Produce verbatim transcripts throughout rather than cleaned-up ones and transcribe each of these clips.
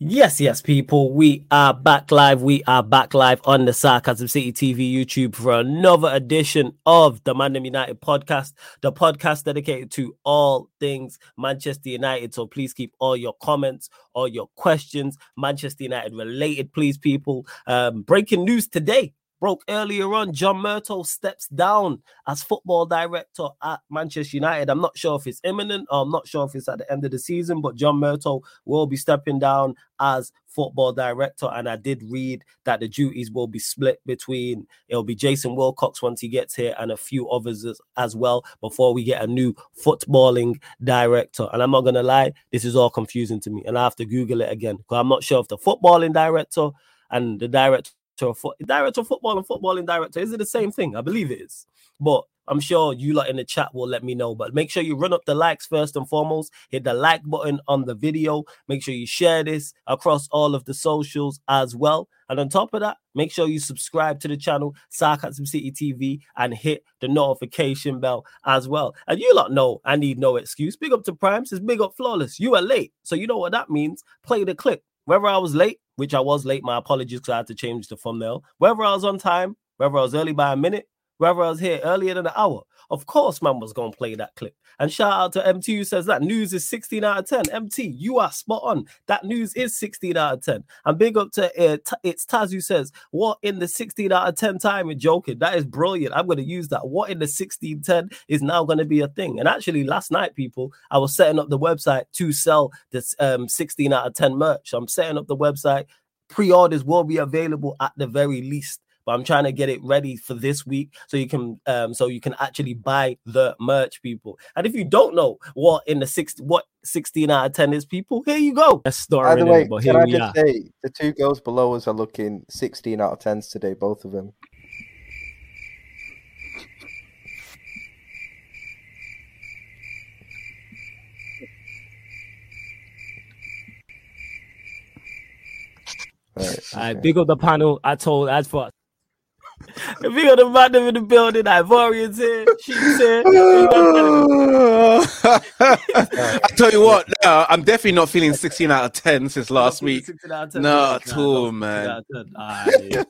Yes, yes, people. We are back live. We are back live on the Sarcasm City T V YouTube for another edition of the Man United podcast, the podcast dedicated to all things Manchester United. So please keep all your comments, all your questions, Manchester United related, please, people. Um, breaking news today. Broke earlier on, John Murtough steps down as football director at Manchester United. I'm not sure if it's imminent or I'm not sure if it's at the end of the season, but John Murtough will be stepping down as football director. And I did read that the duties will be split between, it'll be Jason Wilcox once he gets here and a few others as, as well before we get a new footballing director. And I'm not going to lie, this is all confusing to me. And I have to Google it again because I'm not sure if the footballing director and the director Of fo- director of football and footballing director, is it the same thing? I believe it is, but I'm sure you lot in the chat will let me know. But make sure you run up the likes first and foremost. Hit the like button on the video. Make sure you share this across all of the socials as well. And on top of that, make sure you subscribe to the channel Sarcasm City T V and hit the notification bell as well. And you lot know I need no excuse. Big up to Prime, says big up Flawless. You are late, so you know what that means. Play the clip. Whether I was late, which I was late, my apologies because I had to change the thumbnail. Whether I was on time, whether I was early by a minute, whether I was here earlier than an hour, of course, man was going to play that clip. And shout out to M T who says that news is sixteen out of ten. M T, you are spot on. That news is sixteen out of ten. And big up to uh, t- it's Taz who says, what in the sixteen out of ten time? You're joking. That is brilliant. I'm going to use that. What in the sixteen ten is now going to be a thing. And actually, last night, people, I was setting up the website to sell this um, sixteen out of ten merch. So I'm setting up the website. Pre-orders will be available at the very least. But I'm trying to get it ready for this week so you can um so you can actually buy the merch, people. And if you don't know what in the six what sixteen out of ten is, people, here you go. That's By the way, it, but can here I we just are. say the two girls below us are looking sixteen out of tens today, both of them. Right, All right, big up the panel. I told as for big up the man in the building. Ivorian's here. She's here. I tell you what, no, I'm definitely not feeling sixteen out of ten since last week. No, at all, man. Right,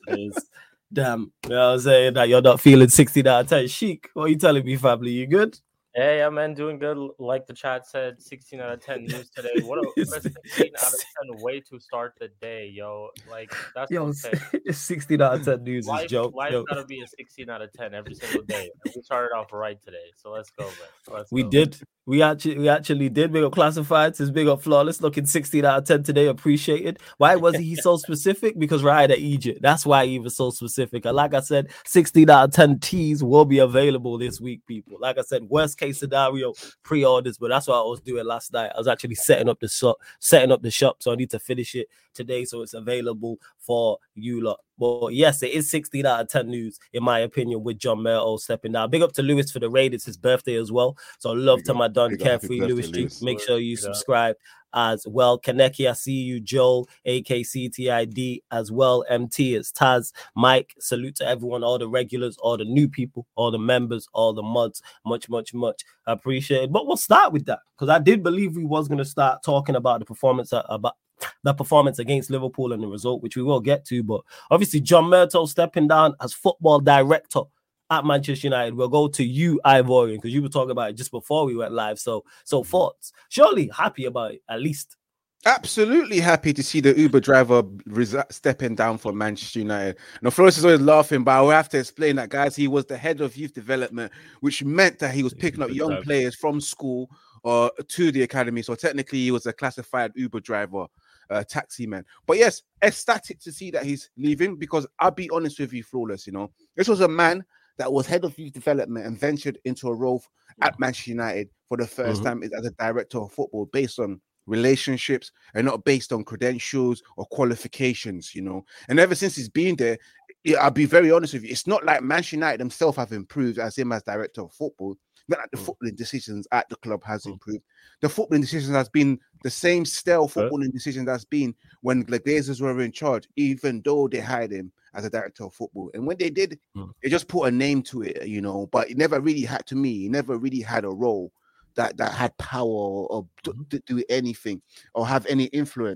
damn, you know what I'm saying? That you're not feeling sixteen out of ten. Sheik, what are you telling me, family? You good? Hey, yeah, man, doing good. Like the chat said, sixteen out of ten news today. What a sixteen out of ten way to start the day, yo. Like, that's yo, okay. sixteen out of ten news life, is joke. Life's yo. gotta be a sixteen out of ten every single day. And we started off right today. So let's go, man. Let's we go. did. We actually we actually did. Big up Classifieds, his big up Flawless, looking sixteen out of ten today. Appreciated. Why was he so specific? Because right at Egypt. That's why he was so specific. And like I said, sixteen out of ten teas will be available this week, people. Like I said, worst case scenario, pre-orders, but that's what I was doing last night. I was actually setting up the shop, setting up the shop, so I need to finish it today so it's available for you lot. But yes, it is sixteen out of ten news, in my opinion, with John Murtough stepping down. Big up to Lewis for the raid. It's his birthday as well. So love big to up, my Don Carefree Lewis G. Make sure you subscribe as well. Kaneki, I see you. Joel, A K C T I D as well. M T, it's Taz. Mike, salute to everyone, all the regulars, all the new people, all the members, all the mods. Much, much, much appreciated. But we'll start with that because I did believe we was going to start talking about the performance uh, about the performance against Liverpool and the result, which we will get to. But obviously, John Murtough stepping down as football director at Manchester United. We'll go to you, Ivorian, because you were talking about it just before we went live. So, so thoughts? Surely happy about it, at least. Absolutely happy to see the Uber driver res- stepping down for Manchester United. Now, Flores is always laughing, but I will have to explain that, guys. He was the head of youth development, which meant that he was picking up young players from school or uh, to the academy. So technically, he was a classified Uber driver. Uh, taxi man. But yes, ecstatic to see that he's leaving because I'll be honest with you, Flawless, you know, this was a man that was head of youth development and ventured into a role at Manchester United for the first mm-hmm. time as a director of football based on relationships and not based on credentials or qualifications, you know. And ever since he's been there, I'll be very honest with you, it's not like Manchester United themselves have improved as him as director of football. Not like the mm. footballing decisions at the club has mm. improved. The footballing decisions has been the same stale footballing right. decision that's been when the Glazers were in charge, even though they hired him as a director of football. And when they did, mm. they just put a name to it, you know, but it never really had, to me, it never really had a role that, that had power or, or mm-hmm. to, to do anything or have any influence.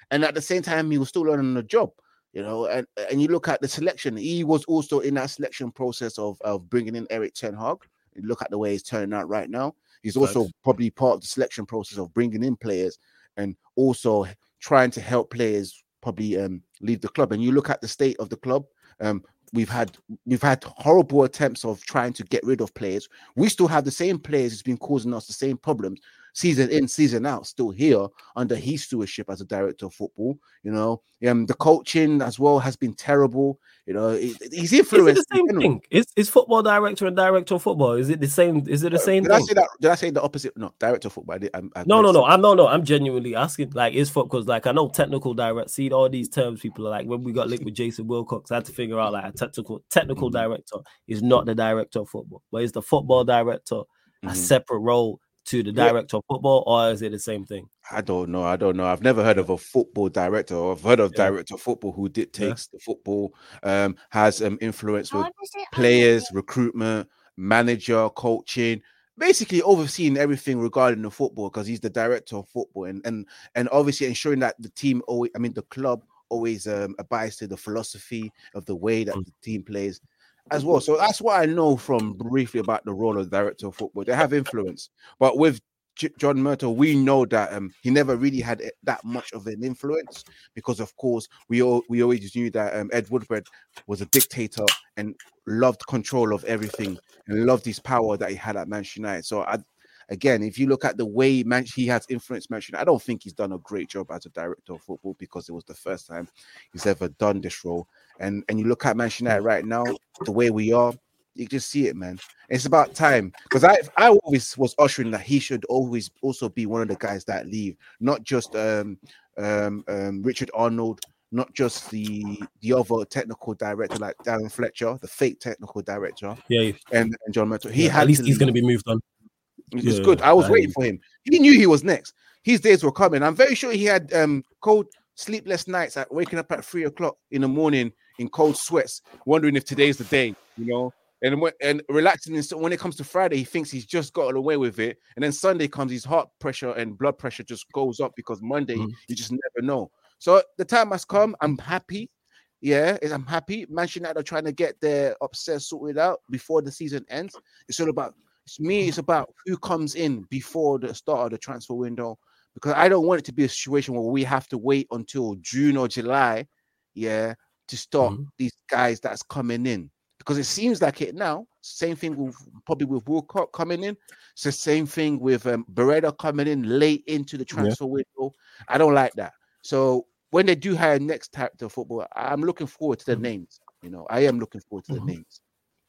and at the same time, he was still learning the job. You know, and, and you look at the selection, he was also in that selection process of, of bringing in Erik ten Hag. You look at the way he's turning out right now. He's also Thanks. probably part of the selection process of bringing in players and also trying to help players probably um, leave the club. And you look at the state of the club. Um, we've had we've had horrible attempts of trying to get rid of players. We still have the same players who's been causing us the same problems season in, season out, still here under his stewardship as a director of football. You know, um, the coaching as well has been terrible. You know, he's influenced. Is it the same thing? Is is football director and director of football? Is it the same? Is it the same did thing? I say that? Did I say the opposite? No, director of football. I did, I, I no, no, no. I'm no, no. I'm genuinely asking. Like, is football? Because like I know technical director. See all these terms. People are like when we got linked with Jason Wilcox, I had to figure out like a technical technical mm-hmm. director is not the director of football, but is the football director mm-hmm. a separate role to the director yeah. of football, or is it the same thing? I don't know. I don't know. I've never heard of a football director, or I've heard of yeah. director of football who dictates yeah. the football, um, has um, influence with players, recruitment, manager, coaching, basically overseeing everything regarding the football because he's the director of football, and and and obviously ensuring that the team always, I mean, the club always um, abides to the philosophy of the way that the team plays as well. So that's what I know from briefly about the role of the director of football. They have influence, but with J- John Murtough, we know that um, he never really had that much of an influence because, of course, we all, we always knew that um, Ed Woodward was a dictator and loved control of everything and loved his power that he had at Manchester United. So I, again, if you look at the way Man- he has influenced Manchester United, I don't think he's done a great job as a director of football because it was the first time he's ever done this role. And and you look at Manchester United right now, the way we are, you just see it, man. It's about time because I I always was ushering that he should always also be one of the guys that leave, not just um um, um Richard Arnold, not just the the other technical director like Darren Fletcher, the fake technical director, yeah, and, and John Murtough. He yeah, had at least to he's leave. going to be moved on. It's yeah, good. I was I waiting for him. He knew he was next. His days were coming. I'm very sure he had um cold, sleepless nights at waking up at three o'clock in the morning in cold sweats, wondering if today's the day, you know, and when, and relaxing. And so when it comes to Friday, he thinks he's just got away with it, and then Sunday comes, his heart pressure and blood pressure just goes up because Monday mm-hmm. you just never know. So the time has come. I'm happy. Yeah, I'm happy. Manchester United are trying to get their upset sorted out before the season ends. It's all about it's me. It's about who comes in before the start of the transfer window, because I don't want it to be a situation where we have to wait until June or July, yeah, to start mm-hmm. these guys that's coming in. Because it seems like it now. Same thing with probably with Wilcock coming in. It's the same thing with um, Beretta coming in late into the transfer yeah. window. I don't like that. So when they do hire next director of football, I'm looking forward to the mm-hmm. names. You know, I am looking forward to mm-hmm. the names.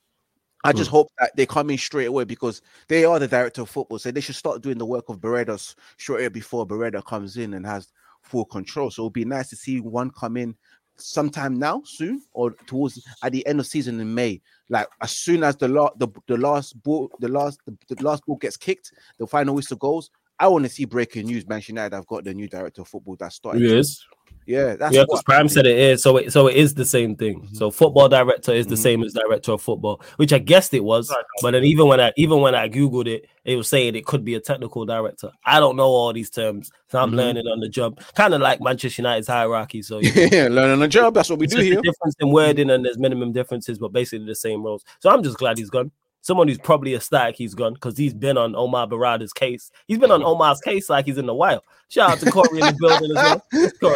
I just mm-hmm. hope that they come in straight away because they are the director of football. So they should start doing the work of Beretta straight away before Beretta comes in and has full control. So it'll be nice to see one come in sometime now, soon, or towards at the end of season in May. Like as soon as the last the, the last ball, the last the, the last ball gets kicked, the final whistle goes. I want to see breaking news. Manchester United have got the new director of football that started. Yes. Yeah, that's yeah. Because Prime said it is, so it so it is the same thing. Mm-hmm. So football director is the mm-hmm. same as director of football, which I guessed it was. But then even when I even when I googled it, it was saying it could be a technical director. I don't know all these terms, so I'm mm-hmm. learning on the job. Kind of like Manchester United's hierarchy. So you know, yeah, learn on the job. That's what we it's do here. A difference in wording and there's minimum differences, but basically the same roles. So I'm just glad he's gone. Someone who's probably ecstatic he's gone because he's been on Omar Barada's case. He's been on Omar's case like he's in the wild. Shout out to Corey in the building as well.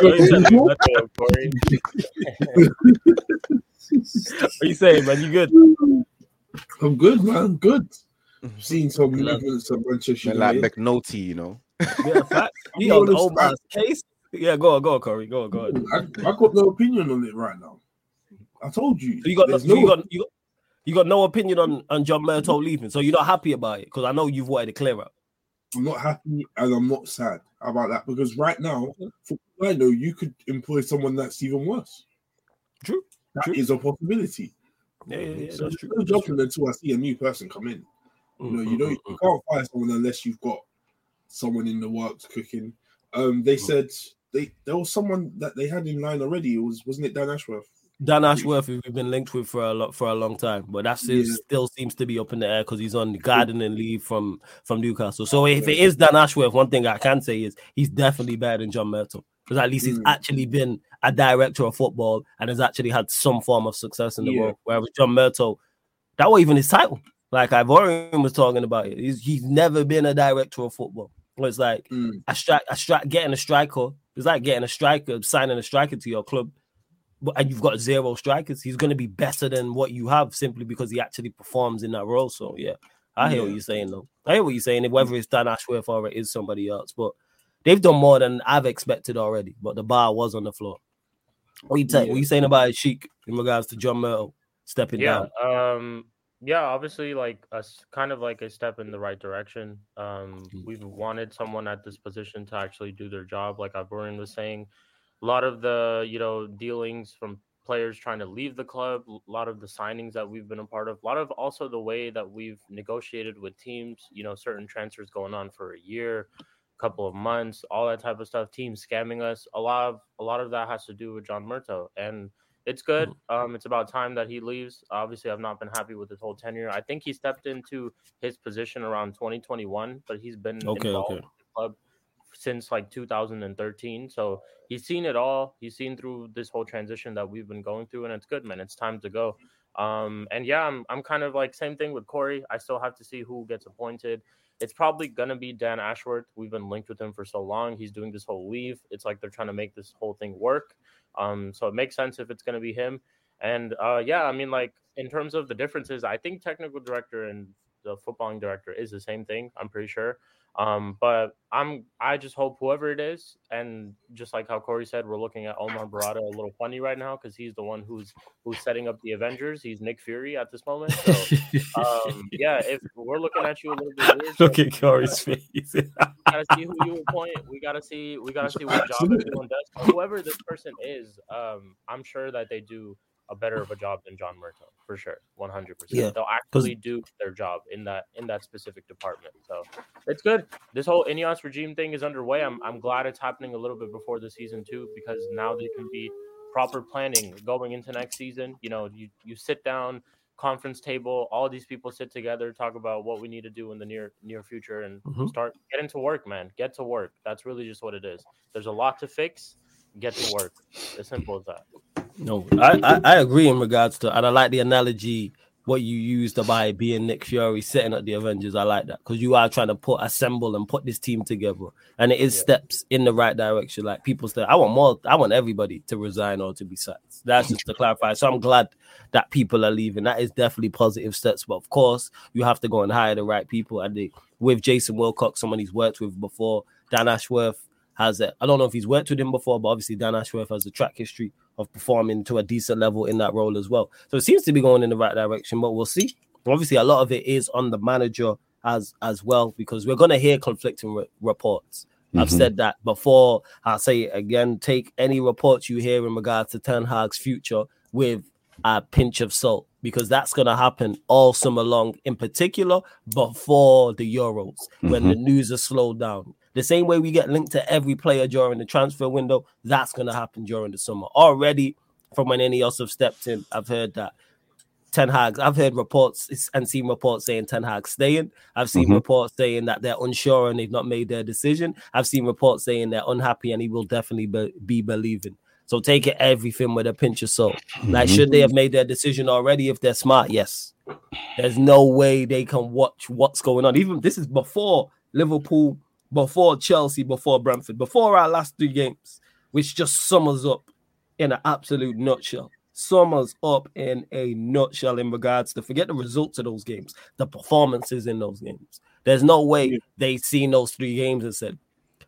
Corey, what are you saying, man? You good? I'm good, man. Good. I've seen some movements of Manchester United. Like McNulty, you know. Yeah, fact. He on Omar's case. Yeah, go on, go on, Corey. Go on, go on. I, I got no opinion on it right now. I told you. So you got no, no you got you got You got no opinion on, on John Murtough leaving, so you're not happy about it because I know you've wanted to clear up. I'm not happy and I'm not sad about that because right now, for all I know, you could employ someone that's even worse. True. That true. is a possibility. Yeah, yeah, yeah so that's true. No judgment until I see a new person come in. You know, you don't, you can't fire someone unless you've got someone in the works cooking. Um, they said they there was someone that they had in line already. It was wasn't it Dan Ashworth? Dan Ashworth, we've been linked with for a lot for a long time, but that still, yeah. still seems to be up in the air because he's on gardening leave from, from Newcastle. So if it is Dan Ashworth, one thing I can say is he's definitely better than John Murtough because at least he's Mm. actually been a director of football and has actually had some form of success in the Yeah. role. Whereas John Murtough, that was even his title. Like Ivorian was talking about it. He's, he's never been a director of football. It's like Mm. a strike, a strike, getting a striker. It's like getting a striker, signing a striker to your club, but and you've got zero strikers. He's going to be better than what you have simply because he actually performs in that role. So yeah, I hear Yeah. what you're saying though. I hear what you're saying. Whether it's Dan Ashworth or it is somebody else, but they've done more than I've expected already. But the bar was on the floor. What you, ta- Yeah. what you saying about Sheik in regards to John Murtough stepping Yeah, down? um, yeah, obviously, like a s- kind of like a step in the right direction. Um, Mm. we've wanted someone at this position to actually do their job, like Ivorian was saying. A lot of the, you know, dealings from players trying to leave the club, a lot of the signings that we've been a part of, a lot of also the way that we've negotiated with teams, you know, certain transfers going on for a year, couple of months, all that type of stuff, teams scamming us. A lot of a lot of that has to do with John Murtough. And it's good. Um, it's about time that he leaves. Obviously, I've not been happy with his whole tenure. I think he stepped into his position around twenty twenty-one, but he's been Okay, involved okay. with the club since like two thousand thirteen. So he's seen it all. He's seen through this whole transition that we've been going through, and it's good, man. It's time to go. Um, and yeah, I'm I'm kind of like same thing with Corey. I still have to see who gets appointed. It's probably gonna be Dan Ashworth. We've been linked with him for so long. He's doing this whole leave. It's like they're trying to make this whole thing work. Um, so it makes sense if it's gonna be him. And uh, yeah, I mean, like in terms of the differences, I think technical director and the footballing director is the same thing. I'm pretty sure. Um, but I'm I just hope whoever it is, and just like how Corey said, we're looking at Omar Barada a little funny right now because he's the one who's who's setting up the Avengers. He's Nick Fury at this moment. So um, yeah, if we're looking at you a little bit weird, Look so at Corey's face. we gotta see who you appoint. We gotta see we gotta see what job everyone does. But whoever this person is, um, I'm sure that they do a better of a job than John Murtough for sure, one hundred percent. Yeah, They'll actually do their job in that in that specific department. So it's good. This whole Ineos regime thing is underway. I'm I'm glad it's happening a little bit before the season too, because now they can be proper planning going into next season. You know, you you sit down, conference table, all these people sit together, talk about what we need to do in the near near future, and Mhm. start get into work, man. Get to work. That's really just what it is. There's a lot to fix. Get to work. As simple as that. No, I, I, I agree in regards to, and I like the analogy what you used about being Nick Fury setting up the Avengers. I like that because you are trying to put assemble and put this team together, and it is Yeah. steps in the right direction. Like people say, I want more. I want everybody to resign or to be sacked. That's just to clarify. So I'm glad that people are leaving. That is definitely positive steps. But of course, you have to go and hire the right people. And they, with Jason Wilcox, someone he's worked with before, Dan Ashworth has it. I don't know if he's worked with him before, but obviously Dan Ashworth has a track history of performing to a decent level in that role as well. So it seems to be going in the right direction, but we'll see. Obviously, a lot of it is on the manager as as well, because we're going to hear conflicting re- reports. Mm-hmm. I've said that before. I'll say it again. Take any reports you hear in regards to Ten Hag's future with a pinch of salt, because that's going to happen all summer long, in particular before the Euros, mm-hmm. when the news is slowed down. The same way we get linked to every player during the transfer window, that's going to happen during the summer. Already, from when any else have stepped in, I've heard that Ten Hag, I've heard reports and seen reports saying Ten Hag staying. I've seen mm-hmm. reports saying that they're unsure and they've not made their decision. I've seen reports saying they're unhappy and he will definitely be, be believing. So take it everything with a pinch of salt. Mm-hmm. Like, should they have made their decision already if they're smart? Yes. There's no way they can watch what's going on. Even this is before Liverpool, before Chelsea, before Brentford, before our last three games, which just summers up in an absolute nutshell. Summers up in a nutshell in regards to, forget the results of those games, the performances in those games. There's no way they seen those three games and said,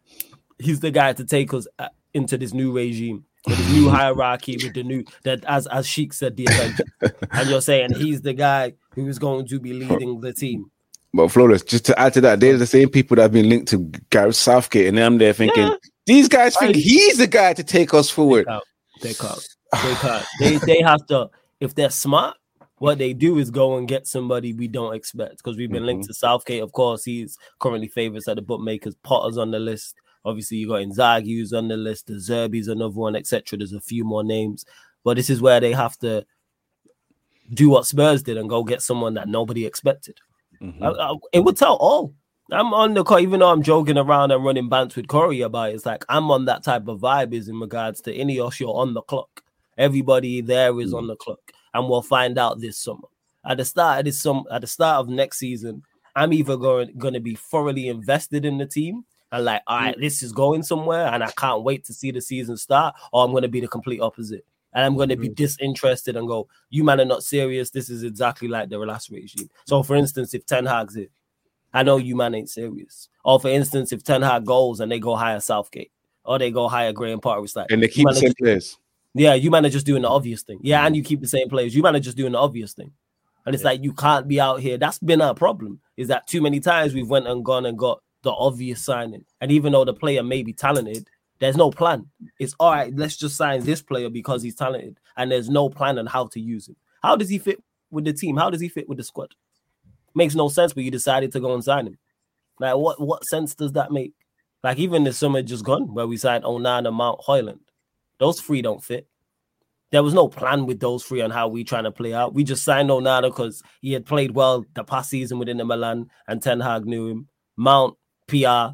he's the guy to take us into this new regime, with the new hierarchy, with the new, that as, as Sheik said, the Avengers. And you're saying he's the guy who is going to be leading the team. But Flawless, just to add to that, they're the same people that have been linked to Gareth Southgate, and I'm there thinking, yeah. these guys think I, he's the guy to take us forward. They can't. They can't. They, they have to, if they're smart, what they do is go and get somebody we don't expect, because we've been mm-hmm. linked to Southgate. Of course, he's currently favorites at the bookmakers. Potter's on the list. Obviously, you got Inzaghi who's on the list. The Zerbi's another one, et cetera. There's a few more names. But this is where they have to do what Spurs did and go get someone that nobody expected. Mm-hmm. I, I, it would tell all. I'm on the call, even though I'm joking around and running bants with Corey about it. It's like I'm on that type of vibe. Is in regards to Ineos, you're on the clock. Everybody there is mm. on the clock, and we'll find out this summer. At the start of this summer, at the start of next season, I'm either going going to be thoroughly invested in the team and like, all right, this is going somewhere, and I can't wait to see the season start, or I'm going to be the complete opposite. And I'm going to be disinterested and go, you man are not serious. This is exactly like the last regime. So, for instance, if Ten Hag's it, I know you man ain't serious. Or, for instance, if Ten Hag goes and they go hire Southgate or they go hire Graham Potter, it's like, and they keep the same just, players. Yeah, you man are just doing the obvious thing. Yeah, and you keep the same players. You man are just doing the obvious thing. And it's yeah. like, you can't be out here. That's been our problem, is that too many times we've went and gone and got the obvious signing. And even though the player may be talented, there's no plan. It's all right, let's just sign this player because he's talented. And there's no plan on how to use him. How does he fit with the team? How does he fit with the squad? Makes no sense, but you decided to go and sign him. Like, what, what sense does that make? Like, even this summer just gone, where we signed Onana, Mount, Højlund. Those three don't fit. There was no plan with those three on how we trying to play out. We just signed Onana because he had played well the past season within the Milan, and Ten Hag knew him. Mount, P R,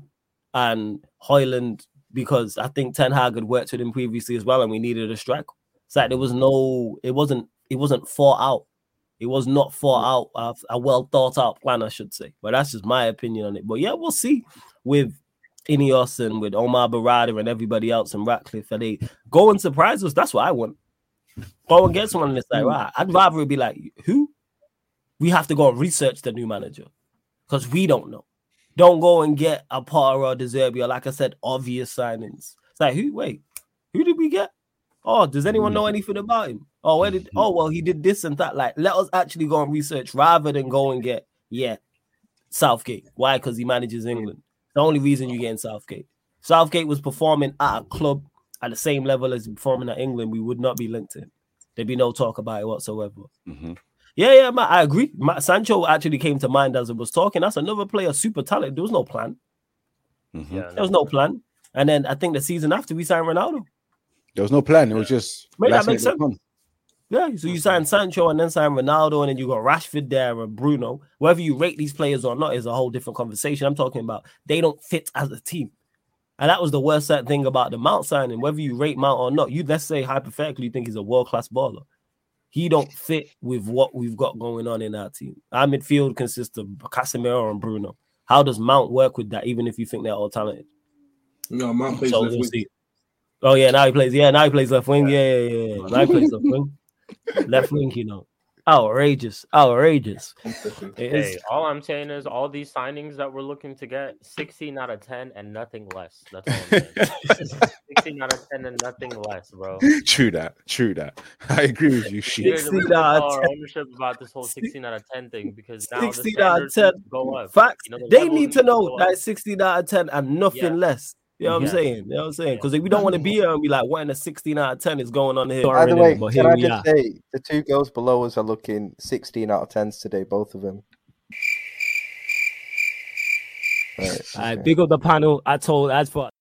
and Højlund, because I think Ten Hag had worked with him previously as well, and we needed a striker. It's like there was no, it wasn't, it wasn't thought out. It was not thought out, uh, a well thought out plan, I should say. But that's just my opinion on it. But yeah, we'll see with Ineos and with Omar Barada and everybody else in Ratcliffe. And they go and surprise us. That's what I want. Go and get someone that's like, right. I'd rather it be like, who? We have to go and research the new manager because we don't know. Don't go and get a Potter or De Zerbi or, like I said, obvious signings. It's like, who? Wait, who did we get? Oh, does anyone know anything about him? Oh, where did? Oh, well, he did this and that. Like, let us actually go and research rather than go and get, yeah, Southgate. Why? Because he manages England. The only reason you get in Southgate. Southgate was performing at a club at the same level as performing at England. We would not be linked to him. There'd be no talk about it whatsoever. Mm-hmm. Yeah, yeah, Matt, I agree. Matt, Sancho actually came to mind as I was talking. That's another player, super talented. There was no plan. Mm-hmm. Yeah, there was no plan. And then I think the season after we signed Ronaldo. There was no plan. It was just... Mate, that makes sense. Fun. Yeah, so you sign Sancho and then sign Ronaldo, and then you got Rashford there and Bruno. Whether you rate these players or not is a whole different conversation. I'm talking about they don't fit as a team. And that was the worst thing about the Mount signing. Whether you rate Mount or not, you let's say hypothetically you think he's a world-class baller. He don't fit with what we've got going on in our team. Our midfield consists of Casemiro and Bruno. How does Mount work with that, even if you think they're all talented? No, Mount plays so left wing. See. Oh, yeah, now he plays. Yeah, now he plays left wing. Yeah, yeah, yeah. yeah. Now he plays left wing. Left wing, you know. Outrageous. Outrageous. Hey, all I'm saying is all these signings that we're looking to get, sixteen out of ten and nothing less. That's all I'm saying. sixteen out of ten and nothing less, bro. True that. True that. I agree with you, Sheik. sixteen out of ten. Ownership about this whole sixteen out of ten thing because now sixteen the out of ten go up. Facts. You know, the they need to know that sixteen out of ten and nothing yeah. less. You know what yeah. I'm saying? You know what I'm saying? Because we don't want to be here and be like, what in the sixteen out of ten is going on here? By the way, but can I just are. say, the two girls below us are looking sixteen out of tens today, both of them. Right, okay. All right, big up the panel. I told, as for...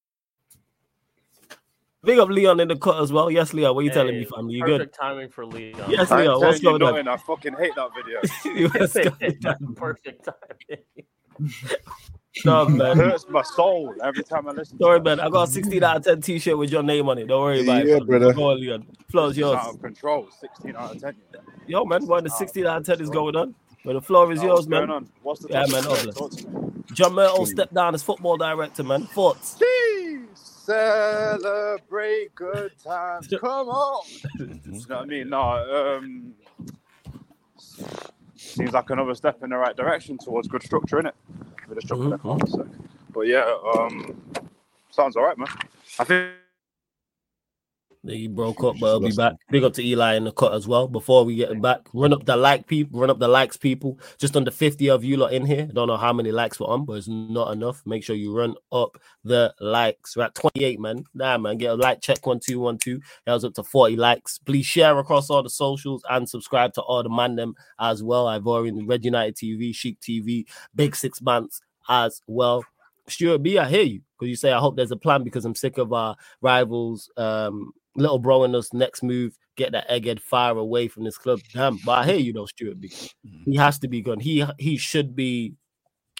Big up Leon in the cut as well. Yes, Leon, what are you hey, telling me, family? You perfect good? timing for Leon. Yes, Leon, what's going on? I fucking hate that video. What's going on? Perfect timing. No, man. It hurts my soul every time I listen. Sorry, to man. I got a sixteen out of ten t-shirt with your name on it. Don't worry about yeah, it. Brother. Go on, Leon. Floor is yours. Out of control. sixteen out of ten. Yo, man. What the sixteen out of ten is going on? But the floor is oh, yours, what's man. Going on? What's the yeah, man. Obvious. John Myrtle stepped down as football director, man. Thoughts? Jeez. Celebrate good times. Come on. You know what I mean? No. Um, seems like another step in the right direction towards good structure, innit? With the structure mm-hmm. so. But yeah, um, sounds all right, man. I think he broke up, but I'll be back. Big up to Eli in the cut as well. Before we get back, run up the like people, run up the likes, people. Just under fifty of you lot in here. Don't know how many likes we're on, but it's not enough. Make sure you run up the likes. We're at twenty-eight, man. Nah, man, get a like check one two one two. That was up to forty likes. Please share across all the socials and subscribe to all the man them as well. I've already Red United T V, Sheik T V, Big Six Months as well. Stuart B, I hear you because you say I hope there's a plan because I'm sick of our rivals. Um, Little bro in us next move, get that egghead fire away from this club. Damn, but I hear you though, Stuart B. He has to be gone. He he should be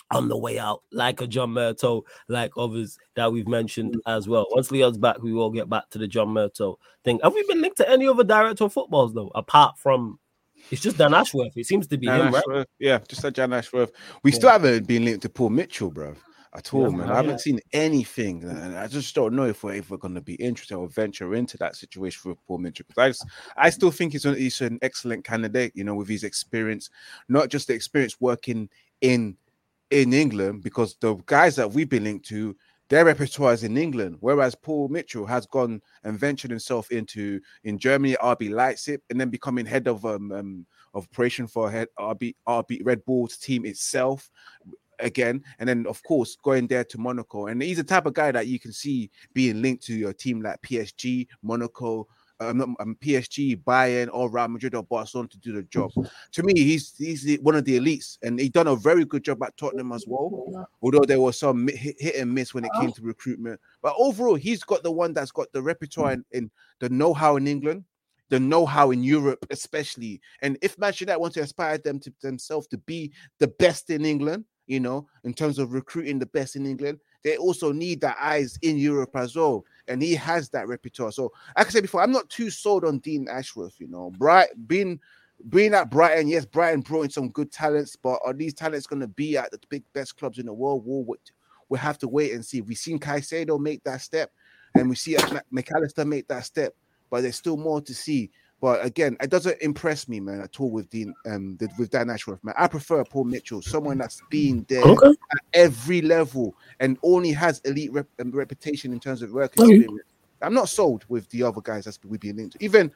on the way out, like a John Murtough, like others that we've mentioned as well. Once Leon's back, we will get back to the John Murtough thing. Have we been linked to any other director of footballs though, apart from it's just Dan Ashworth? It seems to be Dan him, Ashworth. right? Yeah, just like Dan Ashworth. We Yeah. still haven't been linked to Paul Mitchell, bro. At all, Yeah, man. yeah. I haven't seen anything, and I just don't know if we're ever going to be interested or venture into that situation with Paul Mitchell. Because I, just, I still think he's an, he's an excellent candidate, you know, with his experience, not just the experience working in in England, because the guys that we've been linked to, their repertoire is in England, whereas Paul Mitchell has gone and ventured himself into in Germany, R B Leipzig, and then becoming head of um, um of operation for head R B R B Red Bull's team itself. Again, and then of course going there to Monaco, and he's the type of guy that you can see being linked to a team like P S G, Monaco, um, um, P S G, Bayern, or Real Madrid or Barcelona to do the job. To me, he's he's the, one of the elites, and he done a very good job at Tottenham as well. Although there was some hit, hit and miss when it came to recruitment, but overall, he's got the one that's got the repertoire in, in the know-how in England, the know-how in Europe, especially. And if Manchester United want to aspire them to themselves to be the best in England, you know, in terms of recruiting the best in England, they also need that eyes in Europe as well. And he has that repertoire. So, like I said before, I'm not too sold on Dean Ashworth, you know. Bright, being, being at Brighton, yes, Brighton brought in some good talents, but are these talents going to be at the big best clubs in the world? We'll, we'll have to wait and see. We've seen Caicedo make that step, and we see McAllister make that step, but there's still more to see. But again, it doesn't impress me, man, at all with Dean, um, with Dan Ashworth, man. I prefer Paul Mitchell, someone that's been there Okay. at every level and only has elite rep- um, reputation in terms of work Okay. experience. I'm not sold with the other guys that's we've been into. Even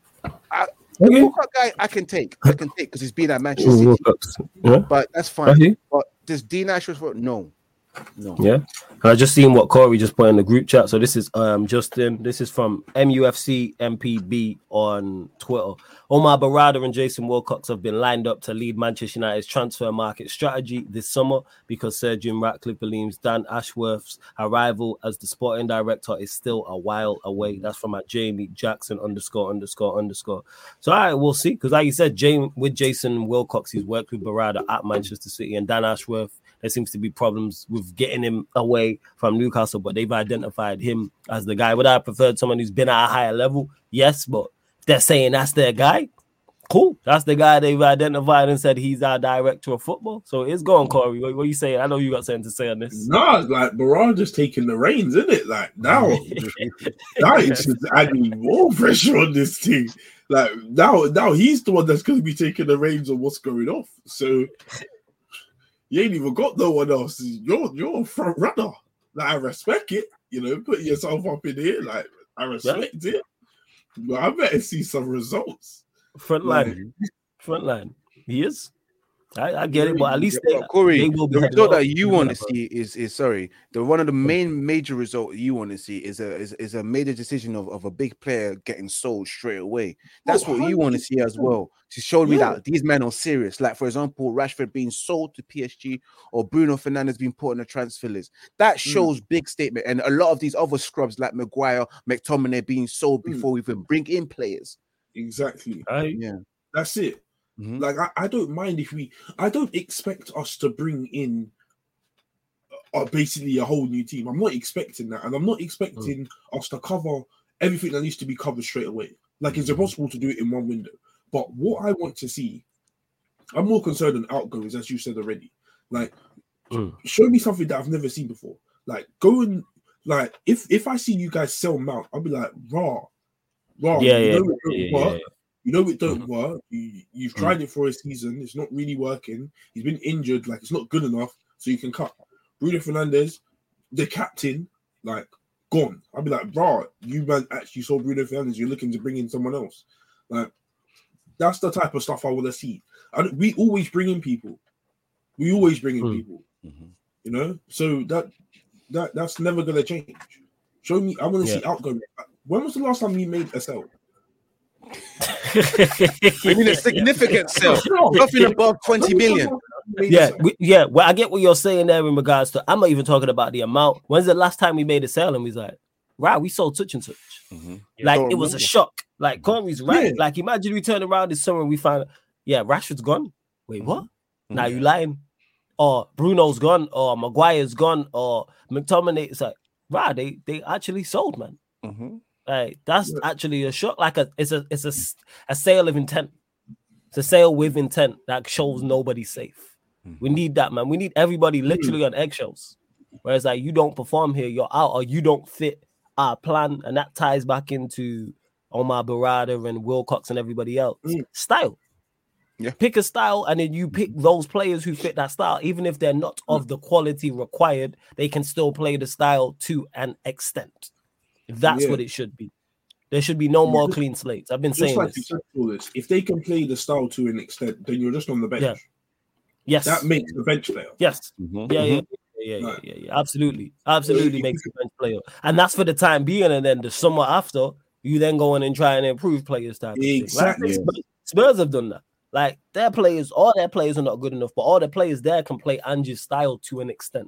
I, Okay. the Walcott guy, I can take, I can take because he's been at Manchester Ooh, City, Wilcox. Yeah. but that's fine. Okay. But does Dean Ashworth work? No, no. Yeah, and I just seen what Corey just put in the group chat. So this is um Justin. This is from M U F C M P B on Twitter. Omar Barada and Jason Wilcox have been lined up to lead Manchester United's transfer market strategy this summer because Sir Jim Ratcliffe believes Dan Ashworth's arrival as the sporting director is still a while away. That's from at Jamie Jackson underscore underscore underscore. So all right, we'll see. Because like you said, Jamie with Jason Wilcox, he's worked with Barada at Manchester City, and Dan Ashworth, there seems to be problems with getting him away from Newcastle, but they've identified him as the guy. Would I have preferred someone who's been at a higher level? Yes, but if they're saying that's their guy, cool. That's the guy they've identified and said he's our director of football. So it's going, Corey. What, what are you saying? I know you got something to say on this. Nah, like Barada's taking the reins, isn't it? Like now, now it's just adding more pressure on this thing. Like now, now he's the one that's going to be taking the reins on what's going off. So you ain't even got no one else. You're you're a front runner. Like I respect it. You know, putting yourself up in here. Like I respect yeah. it. But I better see some results. Front line, like, front line. He is. I, I get it, but at least they, Corey, they will be the result that you want to up. see is is sorry. The one of the main major result you want to see is a is, is a major decision of, of a big player getting sold straight away. That's oh, what you want to see as well. To show me yeah. that these men are serious. Like for example, Rashford being sold to P S G or Bruno Fernandes being put on the transfer list. That shows mm. big statement. And a lot of these other scrubs like Maguire, McTominay being sold before mm. we even bring in players. Exactly. I, yeah, that's it. Mm-hmm. Like I, I don't mind if we I don't expect us to bring in uh, basically a whole new team. I'm not expecting that, and I'm not expecting mm. us to cover everything that needs to be covered straight away. Like it's impossible to do it in one window. But what I want to see, I'm more concerned on outgoings, as you said already. Like mm. show me something that I've never seen before. Like go and like if if I see you guys sell Mount, I'll be like, raw, raw. Yeah, you yeah, know yeah, it yeah, work. yeah. You know it don't work. You, you've tried mm. it for a season. It's not really working. He's been injured. Like, it's not good enough, so you can cut. Bruno Fernandes, the captain, like, gone. I'll be like, bro, you man actually saw Bruno Fernandes. You're looking to bring in someone else. Like, that's the type of stuff I want to see. I, we always bring in people. We always bring in mm. people. Mm-hmm. You know? So that that that's never going to change. Show me. I want to yeah. see outgoing. When was the last time you made a sell? I mean, a significant sell, nothing above twenty million. Yeah, we, yeah. Well, I get what you're saying there in regards to. I'm not even talking about the amount. When's the last time we made a sale and we was like, wow, we sold such and such. Mm-hmm. Like it was a shock. Like Corey's right. Yeah. Like imagine we turn around this summer and we find, yeah, Rashford's gone. Wait, what? Mm-hmm. Now you lying? or Bruno's gone, or Maguire's gone, or McTominay. It's like, wow, they they actually sold, man. Mm-hmm. Like that's yeah. actually a shock. Like a it's a it's a, a sale of intent. It's a sale with intent that shows nobody's safe. Mm-hmm. We need that, man. We need everybody literally mm-hmm. on eggshells. Whereas like you don't perform here, you're out, or you don't fit our plan, and that ties back into Omar Barada and Wilcox and everybody else. Mm. Style. Yeah. Pick a style, and then you pick those players who fit that style. Even if they're not mm. of the quality required, they can still play the style to an extent. If that's yeah. what it should be. There should be no more clean slates. I've been just saying like this. this. If they can play the style to an extent, then you're just on the bench. Yeah. Yes. That makes the bench player. Yes. Mm-hmm. Yeah, yeah. Yeah, yeah, yeah, yeah, absolutely, absolutely makes the bench player, and that's for the time being. And then the summer after, you then go in and try and improve players. Type exactly. Like, Spurs have done that. Like their players, all their players are not good enough, but all their players there can play Ange's style to an extent.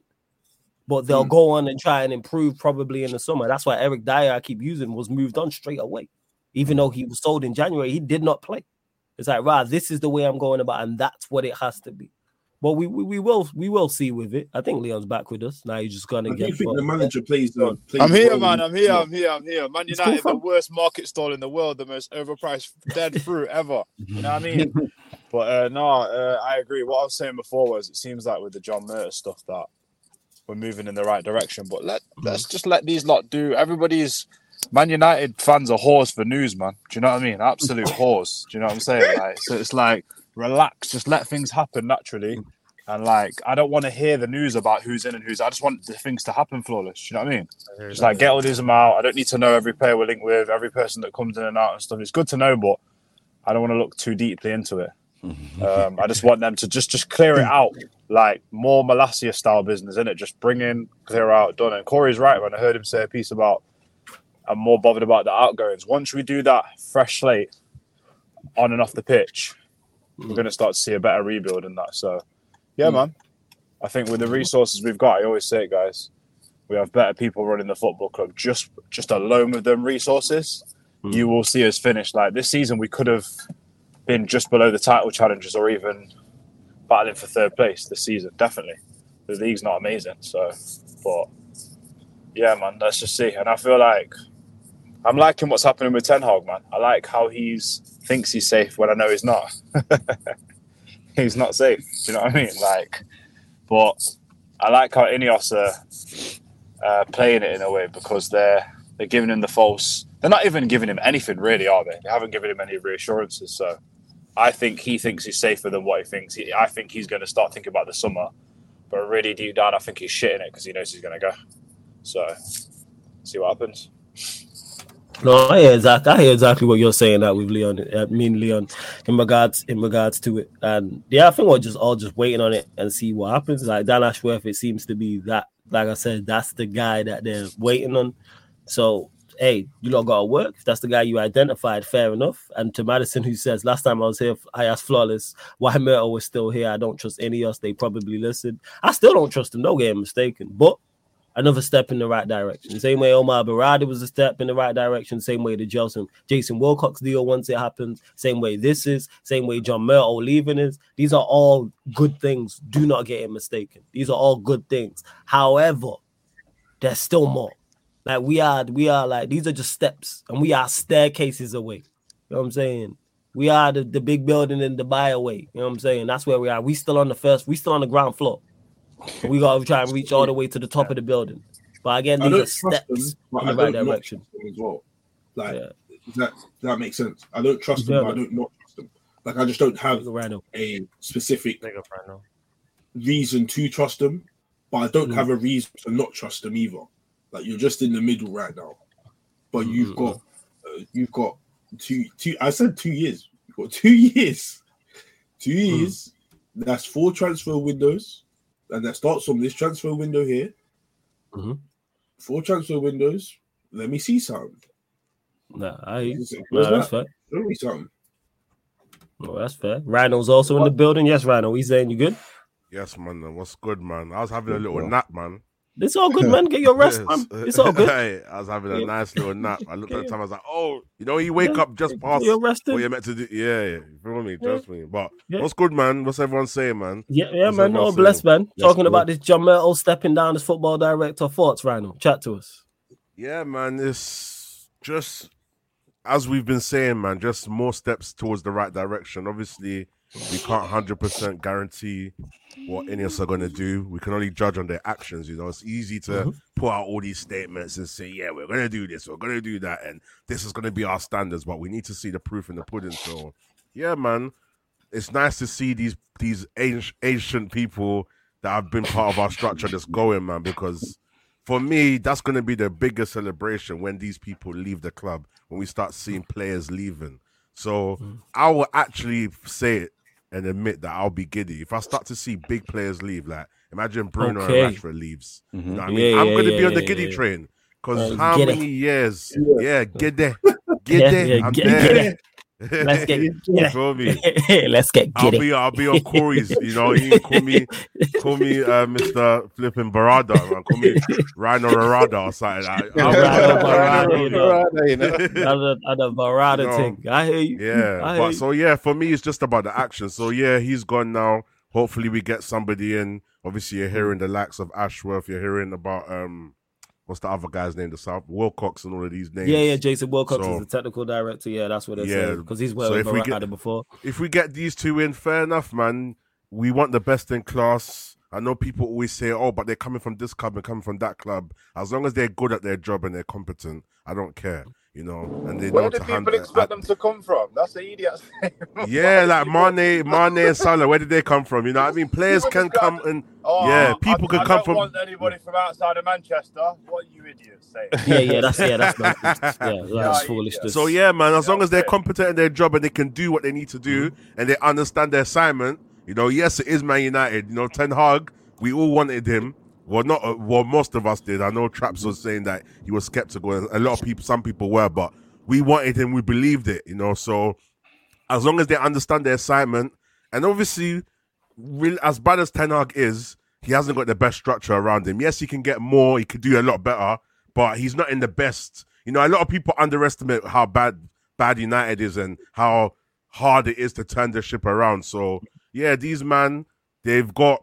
But they'll mm. go on and try and improve probably in the summer. That's why Eric Dyer, I keep using, was moved on straight away, even though he was sold in January. He did not play. It's like, right, this is the way I'm going about, and that's what it has to be. Well, we, we we will we will see with it. I think Leon's back with us now. He's just gonna I get. Do you think the manager plays the? Plays I'm here, well man. I'm here. I'm here. I'm here. Man United, cool, the worst market stall in the world, the most overpriced dead fruit ever. You know what I mean? But uh, no, uh, I agree. What I was saying before was, it seems like with the John Murtough stuff that we're moving in the right direction. But let let's just let these lot do. Everybody's Man United fans are whores for news, man. Do you know what I mean? Absolute whores. Do you know what I'm saying? Like, so it's like relax, just let things happen naturally. And like, I don't want to hear the news about who's in and who's. I just want the things to happen flawless. You know what I mean? I just like get all these out. I don't need to know every player we're linked with, every person that comes in and out and stuff. It's good to know, but I don't want to look too deeply into it. Um, I just want them to just just clear it out, like more Malacia style business, innit? Just bring in, clear out, done. And Corey's right when I heard him say a piece about I'm more bothered about the outgoings. Once we do that fresh slate on and off the pitch, we're going to start to see a better rebuild in that. So. Yeah, man. I think with the resources we've got, I always say it, guys, we have better people running the football club. Just just alone with them resources, mm. you will see us finish. Like this season, we could have been just below the title challenges or even battling for third place this season. Definitely. The league's not amazing. So, but yeah, man, let's just see. And I feel like I'm liking what's happening with Ten Hag, man. I like how he's thinks he's safe when I know he's not. He's not safe. Do you know what I mean? Like, but I like how Ineos are uh, playing it in a way because they're they're giving him the false. They're not even giving him anything really, are they? They haven't given him any reassurances. So I think he thinks he's safer than what he thinks. He, I think he's going to start thinking about the summer, but really deep down, I think he's shitting it because he knows he's going to go. So see what happens. No, I hear exactly. I hear exactly what you're saying. That with Leon, I mean Leon, in regards in regards to it, and yeah, I think we're just all just waiting on it and see what happens. Like Dan Ashworth, it seems to be that. Like I said, that's the guy that they're waiting on. So hey, you lot got to work. If that's the guy you identified, fair enough. And to Madison, who says last time I was here, I asked Flawless why Murtough was still here. I don't trust any of us. They probably listened. I still don't trust him. Don't get mistaken, but. Another step in the right direction. The same way Omar Barada was a step in the right direction. Same way the Jason, Jason Wilcox deal once it happens. Same way this is. Same way John Murtough leaving is. These are all good things. Do not get it mistaken. These are all good things. However, there's still more. Like we are, we are like these are just steps, and we are staircases away. You know what I'm saying? We are the, the big building in Dubai away. You know what I'm saying? That's where we are. We still on the first. We still on the ground floor. We gotta try and reach all the way to the top of the building. But again, these are steps them, in the right direction as well. Like yeah. that that makes sense. I don't trust them, but I don't not trust them. Like I just don't have a specific reason to trust them, but I don't mm. have a reason to not trust them either. Like you're just in the middle right now. But you've mm. got uh, you've got two two I said two years. You've got two years. Two years. Mm. That's four transfer windows. And that starts from this transfer window here. Mm-hmm. Four transfer windows. Let me see something. Nah, I nah, that's fair. Let me see something. Oh, that's fair. Rhino's also what? in the building. Yes, Rhino. He's saying you good? Yes, man. What's good, man? I was having a little yeah. nap, man. It's all good, man. Get your rest, man. It's all good. Hey, I was having a Yeah. nice little nap. I looked at the Yeah. time. I was like, "Oh, you know, you wake Yeah. up just past You're resting. what you're meant to do." Yeah, yeah. You feel me? Yeah. Trust me. But Yeah. what's good, man? What's everyone saying, man? Yeah, yeah, What's man. everyone All saying? blessed, man. That's Talking good. about this John Myrtle stepping down as football director. Thoughts, Rhino? Chat to us. Yeah, man. It's just as we've been saying, man. Just more steps towards the right direction. Obviously, we can't one hundred percent guarantee what Ineos are going to do. We can only judge on their actions. You know, it's easy to Mm-hmm. put out all these statements and say, "Yeah, we're going to do this, we're going to do that, and this is going to be our standards." But we need to see the proof in the pudding. So, yeah, man, it's nice to see these these ancient, ancient people that have been part of our structure just going, man. Because for me, that's going to be the biggest celebration when these people leave the club, when we start seeing players leaving. So I will actually say it and admit that I'll be giddy if I start to see big players leave. Like, imagine Bruno Okay. and Rashford leaves. You know what I Yeah, mean? I'm yeah, going to yeah, be on the yeah, giddy yeah. train because Uh, how giddy. many years? Yeah, giddy, Yeah, giddy. yeah, I'm get- there. get it. Let's get You get feel me? it. Let's get I'll get be it. I'll be on Corey's, you know. You can call me call me uh, Mister Flipping Barada, man. Call me Rhino Rarada or something. I, I'll be Rhino on Barada, Rhino, you know. Right, you know? Other other Barada No. thing. I hear you. Yeah, I hear but you. so yeah, for me it's just about the action. So yeah, he's gone now. Hopefully we get somebody in. Obviously you're hearing the likes of Ashworth. You're hearing about um, what's the other guy's name? The South Wilcox and all of these names. Yeah, yeah. Jason Wilcox So- is the technical director. Yeah, that's what they're Yeah, saying because he's so worked if with we Barada get- before. If we get these two in, fair enough, man. We want the best in class. I know people always say, "Oh, but they're coming from this club and coming from that club." As long as they're good at their job and they're competent, I don't care, you know. And they Where know do to people handle. expect them to come from? That's the idiot thing. Yeah, like Mane, Mane and Salah. Where did they come from? You know what I mean? Players can come and Oh, yeah, people I, can I come don't from. want anybody from outside of Manchester. What are you idiots saying? Yeah, yeah. That's yeah. That's nonsense. Yeah, that's Yeah, foolishness. So yeah, man. As Yeah, long as they're okay. competent in their job and they can do what they need to do and they understand their assignment, you know. Yes, it is Man United. You know, Ten Hag. We all wanted him. Well, not uh, well. Most of us did. I know Traps was saying that he was skeptical. And a lot of people, some people were, but we wanted him. We believed it. You know. So as long as they understand their assignment, and obviously, real, as bad as Ten Hag is, he hasn't got the best structure around him. Yes, he can get more. He could do a lot better, but he's not in the best. You know, a lot of people underestimate how bad bad United is and how hard it is to turn the ship around. So yeah, these man, they've got.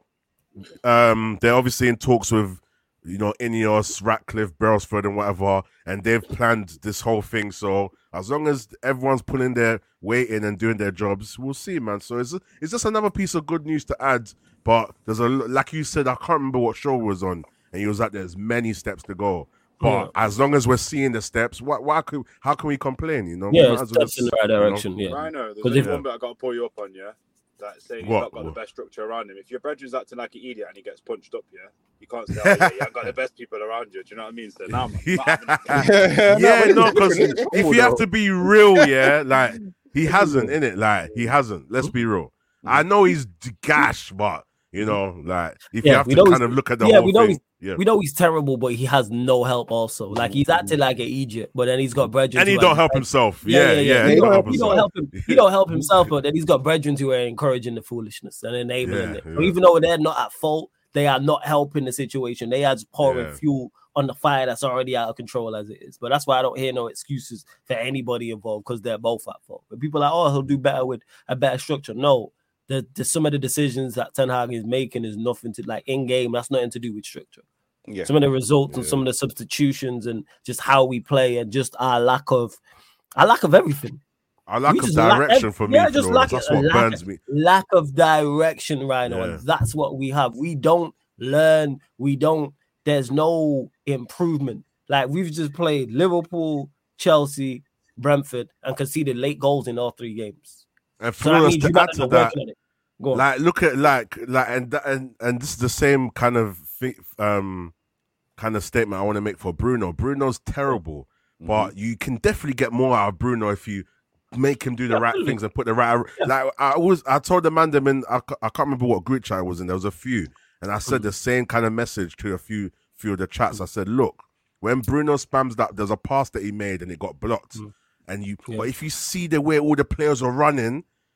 Um, they're obviously in talks with, you know, Ineos, Ratcliffe, Brailsford, and whatever, and they've planned this whole thing. So as long as everyone's pulling their weight in and doing their jobs, we'll see, man. So it's it's just another piece of good news to add. But there's a like you said, I can't remember what show was on, and he was like, "There's many steps to go." But Yeah. as long as we're seeing the steps, why, why could, how can we complain? You know, We Yeah, might it's as well steps in the just, right you know, direction. Yeah. Rhino, there's 'Cause only if- one bit I got to pull you up on, yeah? That saying he's What? not got What? the best structure around him. If your brethren's acting like an idiot and he gets punched up, yeah, you can't say, oh, yeah, you haven't got the best people around you. Do you know what I mean? So now, man, I'm not having it. Yeah, no, but because it's different. It's if cool, you have though. to be real, yeah, like he hasn't in it, like he hasn't. Let's be real. I know he's d- gash, but you know, like if you Yeah, have we to know kind he's- of look at the yeah, whole we know thing, he's- yeah. We know he's terrible, but he has no help. Also, like he's acting like an Egypt, but then he's got brethren. And he who don't are- help himself. Yeah, Yeah, yeah, yeah. yeah. He He don't, don't help he don't himself. help him. He don't help himself, but then he's got brethren who are encouraging the foolishness and enabling Yeah, it. yeah. So even though they're not at fault, they are not helping the situation. They are just pouring Yeah. fuel on the fire that's already out of control as it is. But that's why I don't hear no excuses for anybody involved because they're both at fault. But people are like, oh, he'll do better with a better structure. No, the, the some of the decisions that Ten Hag is making is nothing to like in game. That's nothing to do with structure. Yeah. Some of the results and Yeah. some of the substitutions and just how we play and just our lack of our lack of everything. I lack We of just lack direction ev- for me, yeah, just Flores. lack That's it- what lack burns it. me. Lack of direction, Rhino, Yeah. and that's what we have. We don't learn. We don't. There's no improvement. Like we've just played Liverpool, Chelsea, Brentford, and conceded late goals in all three games. And So that Flores, means to you add got to to that, work on it. Go on. like look at like like and that- and and this is the same kind of thing, um kind of statement I want to make for Bruno. Bruno's terrible, but you can definitely get more out of Bruno if you make him do the right Definitely. things and put the right. Like I was, I told the man them in. I, ca- I can't remember what group chat I was in. There was a few, and I said the same kind of message to a few few of the chats. I said, look, when Bruno spams that, there's a pass that he made and it got blocked, and you. Yeah. But if you see the way all the players are running.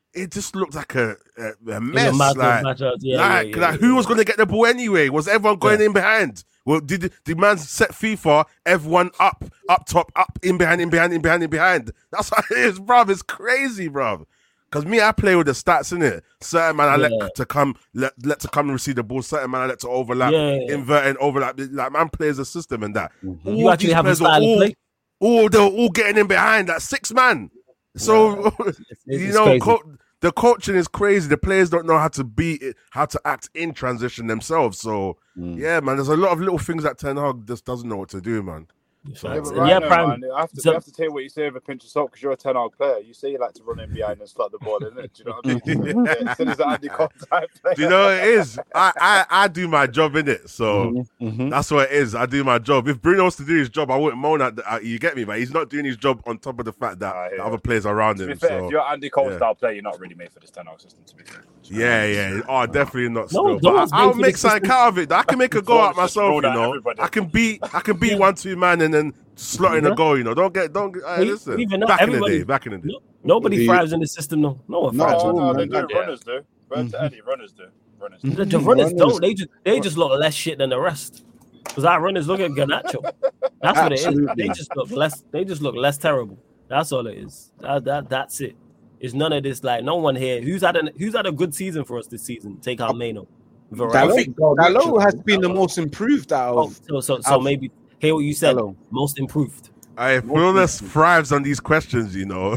it just looked like a, a, a a mess. massive Like, matchup. Yeah, like, yeah, yeah, like yeah, who yeah. was going to get the ball anyway? Was everyone going Yeah. in behind? Well, did the man set FIFA? Everyone up, up top, up, in behind, in behind, in behind, in behind. That's how it is, bruv. It's crazy, bruv. Because me, I play with the stats, innit? Certain man I Yeah. let to come, let, let to come and receive the ball. Certain man I let to overlap, Yeah, yeah, yeah. invert and overlap. Like, man plays a system and that. You All actually these have a players were style of all, play. all, they were all getting in behind, that six man. So, It's- you it's know, crazy. co- the coaching is crazy. The players don't know how to be, it, how to act in transition themselves. So, yeah, man, there's a lot of little things that Ten Hag just doesn't know what to do, man. So, Yeah, but yeah, right now, Prime. man, I have, to, So- we have to take what you say with a pinch of salt because you're a ten Hag player. You say you like to run in behind and slot the ball in it. Do you know what I mean? Yeah, so there's an Andy Cole type player. Do you know what it is? I, I, I do my job in it, so Mhm. that's what it is. I do my job. If Bruno was to do his job, I wouldn't moan at. The, uh, you get me, but he's not doing his job on top of the fact that Ah, the yeah. other players around To be him. fair, So if you're Andy Cole yeah. style player, you're not really made for this ten Hag system. To be fair. yeah, yeah. Oh, definitely not. No, Still, no but one's I, I'll made for make this something system. out of it. I can make a go Froze out just myself. rolled You at know, everybody. I can beat. I can beat one two man and then slot in Yeah. a goal. You know, don't get. Don't. Get, hey, Well, listen. even not Back in the everybody- day. Back in the day. No, nobody The- thrives in the system. No, no one No, thrives. Oh, all, no, man. they do. Yeah. Runners do. Red to Eddie, runners do. Runners do. The, the runners Runners- don't. They just they just look less shit than the rest. Because our runners look at Garnacho. That's what it is. Absolutely. They just look less. They just look less terrible. That's all it is. That, that that's it. It's none of this. Like no one here who's had an who's had a good season for us this season. Take out Mano. Dalot, think God Dalot Mitchell- has been the most improved out Oh, of. so so so I've- maybe hear what you said. Dalot. Most improved. I Flawless thrives on these questions. You know.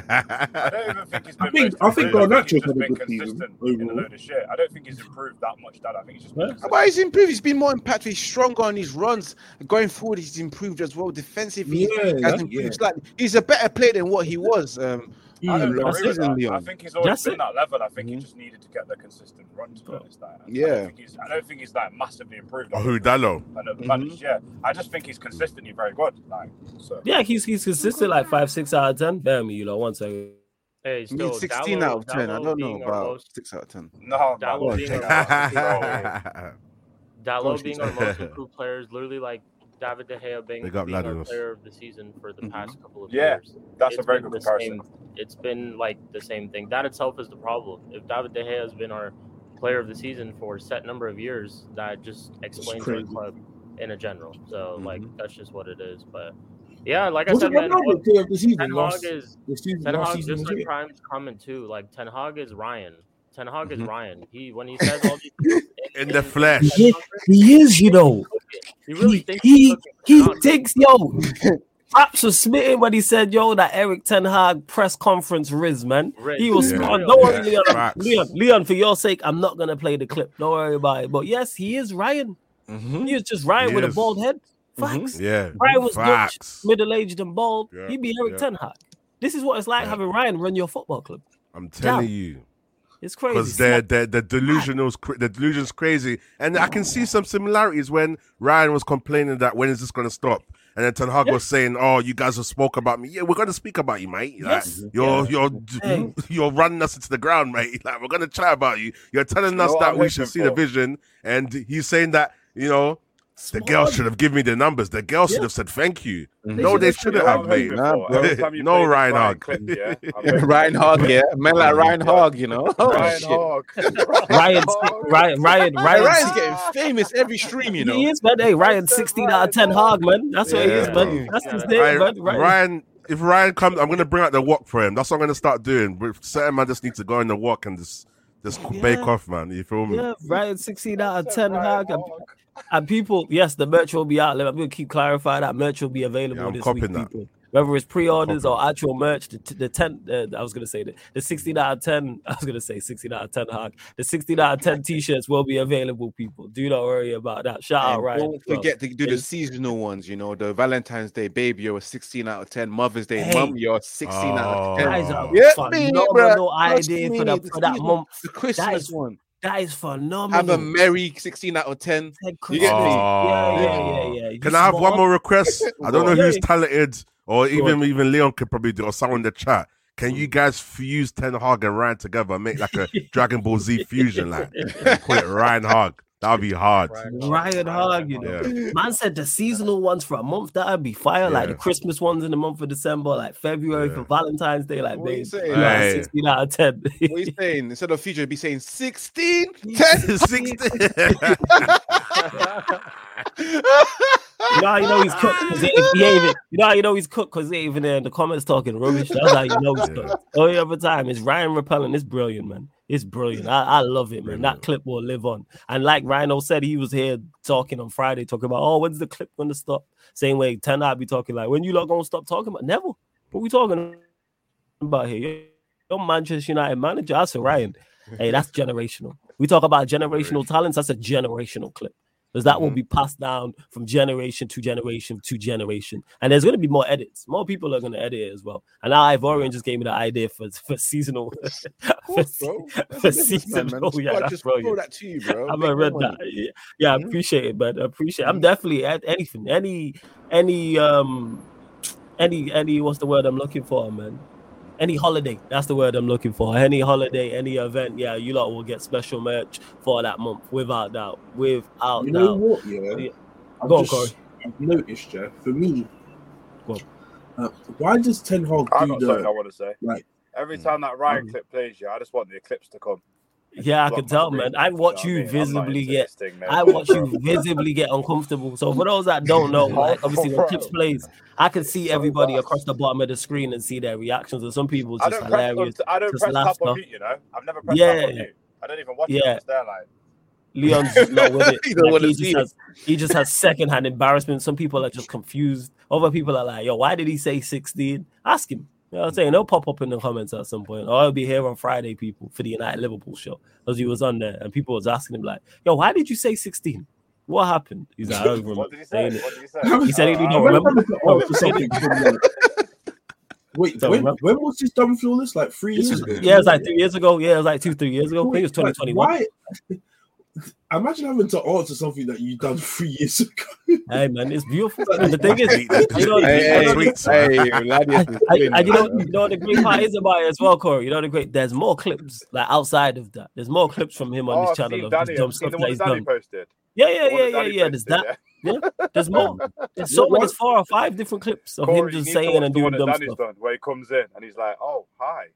I don't even think he's been. I think- most I think improved. Garnacho's he's just had a been good season consistent in a overall. load of shit. I don't think he's improved that much. That I think he's just. Been Yeah. consistent. But he's improved. He's been more impactful. He's stronger on his runs. Going forward, he's improved as well. Defensively, Yeah, he has that- improved yeah. slightly. He's a better player than what he was. Um, I don't Mm, agree that's with it, that. I Leon. think he's always That's been it. that level. I think he Mhm. just needed to get the consistent run. To be honest, I, I Yeah. don't think he's. I don't think he's like massively improved. Oh, who Dallo? I know the Mhm. manage, yeah. I just think he's consistently very good. Like, so. Yeah, he's he's consistent like five six out of ten. Bear me, you know, one second. Hey, I mean, still sixteen Dallo- out of ten. I Dallo don't know being our about most- six out of ten. No, Dallo man. being Take a- that out. Dallo course being he's our not. most improved player is literally like David De Gea being, Big up, being our Ladinos. player of the season for the Mhm. past couple of Yeah, years. That's a It's very been good the comparison. same- It's been like the same thing. That itself is the problem. If David De Gea has been our player of the season for a set number of years, that just explains our crazy. club in a general. So like Mhm. that's just what it is. But yeah, like I Was said, it man, Ronaldo what- player of the season Ten Hag last, is the season, Ten last Hag season? just Was like it? Prime's comment too. Like Ten Hag is Ryan. Ten Hag is Mhm. Ryan. He when he says all these In the flesh. He, he is, you know. he really He thinks he, he's cooking. he Not- thinks, yo. Raps was smitten when he said, yo, that Eric Ten Hag press conference Riz, man. Riz, He was yeah. spot on. Don't worry, Yeah, Leon. facts. Leon. Leon, for your sake, I'm not gonna play the clip. Don't worry about it. But yes, he is Ryan. Mhm. He is just Ryan He with is. a bald head. Facts. Yeah. Ryan was Facts. Dutch, middle-aged and bald. Yeah, He'd be Eric yeah. Ten Hag. This is what it's like Yeah. having Ryan run your football club. I'm telling Damn. you. It's crazy. Because they're, they're, the delusional's cra- the delusion's crazy, and I can see some similarities when Ryan was complaining that when is this going to stop, and then Ten Hag Yeah. was saying, "Oh, you guys have spoke about me. Yeah, we're going to speak about you, mate. Like, Yes. you're Yeah. you're Hey. you're running us into the ground, mate. Like we're going to chat about you. You're telling You know us what that I'm we hoping should see the for? vision, and he's saying that you know." The Smart. girl should have given me the numbers. The girl should Yeah. have said thank you. Mhm. No, they should should have have, I'm mate. hoping Nah, for. bro. Every time you No play this Ryan Ryan Hogg. clip, yeah, I'm Yeah, hoping Ryan for- Hogg, yeah. Man like Ryan Hogg, you know. Oh, Ryan shit. Hogg. Ryan, Ryan, Ryan, Hey, Ryan. Ryan's getting famous every stream, you know. He is, man. Hey, Ryan, sixteen out of ten hog, man. That's what he is, Yeah. man. That's his Yeah. name, I- man. Ryan. Ryan, if Ryan comes, I'm gonna bring out the walk for him. That's what I'm gonna start doing. But certain man just need to go in the walk and just just Yeah. bake off, man. You feel me? Yeah, Ryan, sixteen out of That's ten Ryan hog. And, Hogg. and people, yes, the merch will be out. I'm going to keep clarifying that merch will be available Yeah, I'm this week, copying that. people. Whether it's pre-orders copying or actual merch, the, the ten, uh, I was gonna say the, the sixteen out of ten. I was gonna say sixteen out of ten. Hog. The sixteen out of ten t-shirts will be available, people. Do not worry about that. Shout out, And Ryan. don't as well. forget to do the It's- seasonal ones, you know, the Valentine's Day, baby, you're a sixteen out of ten. Mother's Day, Hey. mum, you're a sixteen out of ten. Guys are Yeah, phenomenal me, bruh. idea Trust for, the, me, for that seasonal- month. The Christmas That is one. That is phenomenal. Have a merry sixteen out of ten. Ted You get me? Yeah, yeah, yeah, yeah. You Can I have spot one on. more request? I don't know Yeah, who's yeah. talented, or Go even on. even Leon could probably do, or someone in the chat. Can you guys fuse Ten Hag and Ryan together and make like a Dragon Ball Z fusion, like and call it Ryan Hag? That'd be hard. Ryan Hogg, you know. Yeah. Man said the seasonal ones for a month, that'd be fire. Like the Yeah. Christmas ones in the month of December, like February Yeah. for Valentine's Day, like What are you babe, saying? you know, Hey. sixteen out of ten. What are you saying? Instead of future, be saying sixteen, ten. sixteen. You know how you know he's cooked because he, he ain't even. You know how you know he's cooked because he ain't even there in the comments talking rubbish. That's how you know he's Yeah. cooked. Every other time, it's Ryan repelling. It's brilliant, man. It's brilliant. I, I love it, man. That Brilliant. clip will live on. And like Rhino said, he was here talking on Friday, talking about, oh, when's the clip gonna stop? Same way, ten I'd be talking like, when you lot gonna stop talking about? Never. What we talking about here? You're Manchester United manager. I said, Ryan, hey, that's generational. We talk about generational talents. That's a generational clip. Because that will Mhm. be passed down from generation to generation to generation. And there's going to be more edits. More people are going to edit it as well. And now Ivorian just gave me the idea for, for seasonal. for, course, bro. se- That's for a businessman, man. seasonal. Just Yeah, throw- that's just throw brilliant. that to you, bro. I Make haven't read more that. money. Yeah, yeah, I Mhm. appreciate it, but I appreciate. I'm Mhm. definitely at anything, any, any, um, any, any. What's the word I'm looking for, man? Any holiday. That's the word I'm looking for. Any holiday, any event. Yeah, you lot will get special merch for that month, without doubt. Without You know doubt. what? Yeah, Yeah. I've, Go on, just, I've noticed, yeah. For me, Go on. uh, why does Ten Hag I do got something I the want to say. like? Every time that Ryan Mm. clip plays, yeah, I just want the eclipse to come. Yeah, I Block can my tell, screen. man. I watch You you know what I mean? I'm not visibly into get. this thing, mate. I watch you visibly get uncomfortable. So for those that don't know, like obviously when Bro. clips plays, I can see So everybody bad. across the bottom of the screen and see their reactions. And some people it's I just don't press. hilarious. On, I don't just press tap laughter. on mute. You know, I've never pressed Yeah. tap on mute. I don't even watch it. Yeah. I'm just there like. Leon's not with it. You don't Like, wanna he see just it. has he just has secondhand embarrassment. Some people are just confused. Other people are like, yo, why did he say sixteen? Ask him. You know what I'm saying? They'll pop up in the comments at some point. Or I'll be here on Friday, people, for the United Liverpool show. Because he was on there and people was asking him, like, yo, why did you say sixteen? What happened? He's like, I don't remember What did he say? saying it. What did he say? He said he Uh, didn't I- remember. Remember to No, answer something from, like- Wait, Don't when, remember. when was this done flawless? Like three This years was- ago. yeah, it was like three years ago. Yeah, it was like two, three years ago. I think it was twenty Like, twenty-one. Why? Imagine having to answer something that you done three years ago. Hey, man, it's beautiful. And the thing is, Delete them. you know, Delete Hey, them hey, tweets, man. hey, Vladius is I, doing I, you that, know, bro. you know what the great part is about it as well, Corey. You know the great. There's more clips like outside of that. There's more clips from him on Oh, this I've channel seen of Danny. this dumb I've seen stuff the that one he's that Danny done. posted. Yeah, yeah, The one yeah, that yeah, Danny yeah. There's posted, that. yeah. Yeah, there's more. There's so What- many. what- There's four or five different clips of Corey, him you just need to saying watch and the one doing that dumb Danny's stuff. done, where he comes in and he's like, "Oh, hi."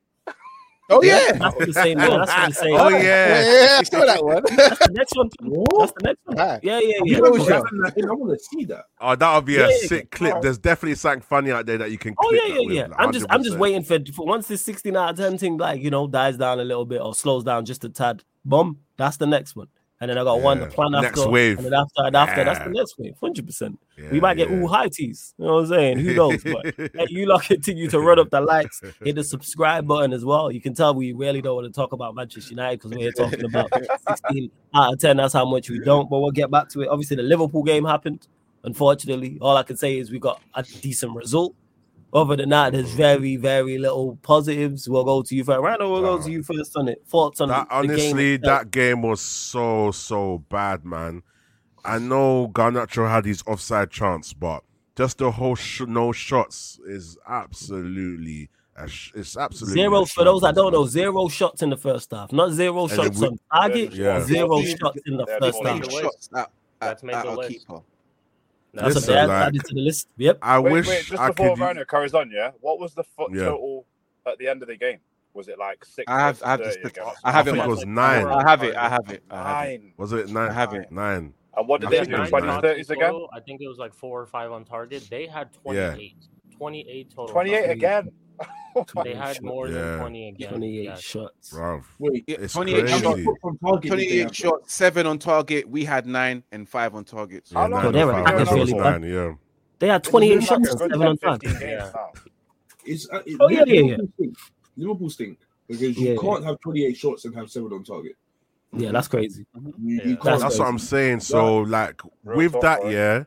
Oh yeah. That's what the same. Yeah, that's what the same. Oh Yeah, yeah. yeah, I saw that one. That's the next one. What? That's the next one. Hi. Yeah, yeah, You yeah. know, Closure. grabbing that in, I want to see that. Oh, that would be Yeah, a yeah, sick yeah. clip. Oh. There's definitely something funny out there that you can. Oh clip yeah, that yeah, with, yeah. like, I'm just, I'm just one hundred percent. waiting for, for once this sixteen out of ten thing, like you know, dies down a little bit or slows down just a tad. Boom, that's the next one. And then I got one to Yeah. plan Next after, wave. and then after, and after, that's the Yeah. next wave, hundred percent. Yeah, We might get yeah. all high teas. You know what I'm saying? Who knows? But hey, you lot continue to run up the likes, hit the subscribe button as well. You can tell we really don't want to talk about Manchester United because we're here talking about sixteen out of ten. That's how much we don't. But we'll get back to it. Obviously, the Liverpool game happened. Unfortunately, all I can say is we got a decent result. Other than that, there's very, very little positives. We'll go to you first. Rhino, we'll go to you first on it. Thoughts on That the, the game honestly, itself. that game was so so bad, man. I know Garnacho had his offside chance, but just the whole sh- no shots is absolutely, a sh- it's absolutely Zero a for those that shambles, don't know, man. zero shots in the first half. Not zero then shots we- on target, Yeah. zero Yeah. shots in the Yeah, first fourteen half. list. Shots at, at, That's made at the our list. keeper. That's Listen, a bad like- added to the list. Yep. I Wait, wish wait, just I before could. Rhino carries on, yeah. What was the foot Yeah. total at the end of the game? Was it like six? I have, versus I have, thirty this, again? I have I it. think on it my- was nine. I have it. I have it. I have it. Nine. Was it nine? I have it. Nine. And what did I they think do? it was twenties, nine. thirties again? Total, I think it was like four or five on target. They had twenty-eight. twenty-eight total. twenty-eight shots. again. They had more Yeah. than twenty again. twenty-eight Yes. shots. Bruv. Wait, Yeah, It's twenty-eight crazy. how shots. much from target did they twenty-eight have? shots, seven on target. We had nine and five on target. How Yeah, long nine they or were five. attacking That was really nine, yeah. They had It's twenty-eight been shots like and Good seven on ten, target. fifteen games Yeah. now. It's, uh, it, Oh, yeah, yeah, Liverpool stink. Liverpool stink because you Yeah, can't have twenty-eight shots and have seven on target. Yeah, that's crazy. You, Yeah. you can't. That's That's what I'm saying. So, like, Real with talk, that, bro. yeah,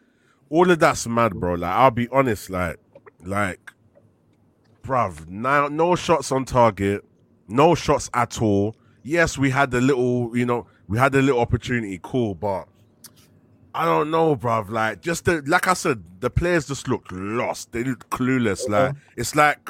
all of that's mad, bro. Like, I'll be honest, like, like, bruv, now no shots on target, no shots at all. Yes, we had a little, you know, we had a little opportunity, cool, but I don't know, bruv. Like, just the, like I said, the players just looked lost. They looked clueless. Like, it's like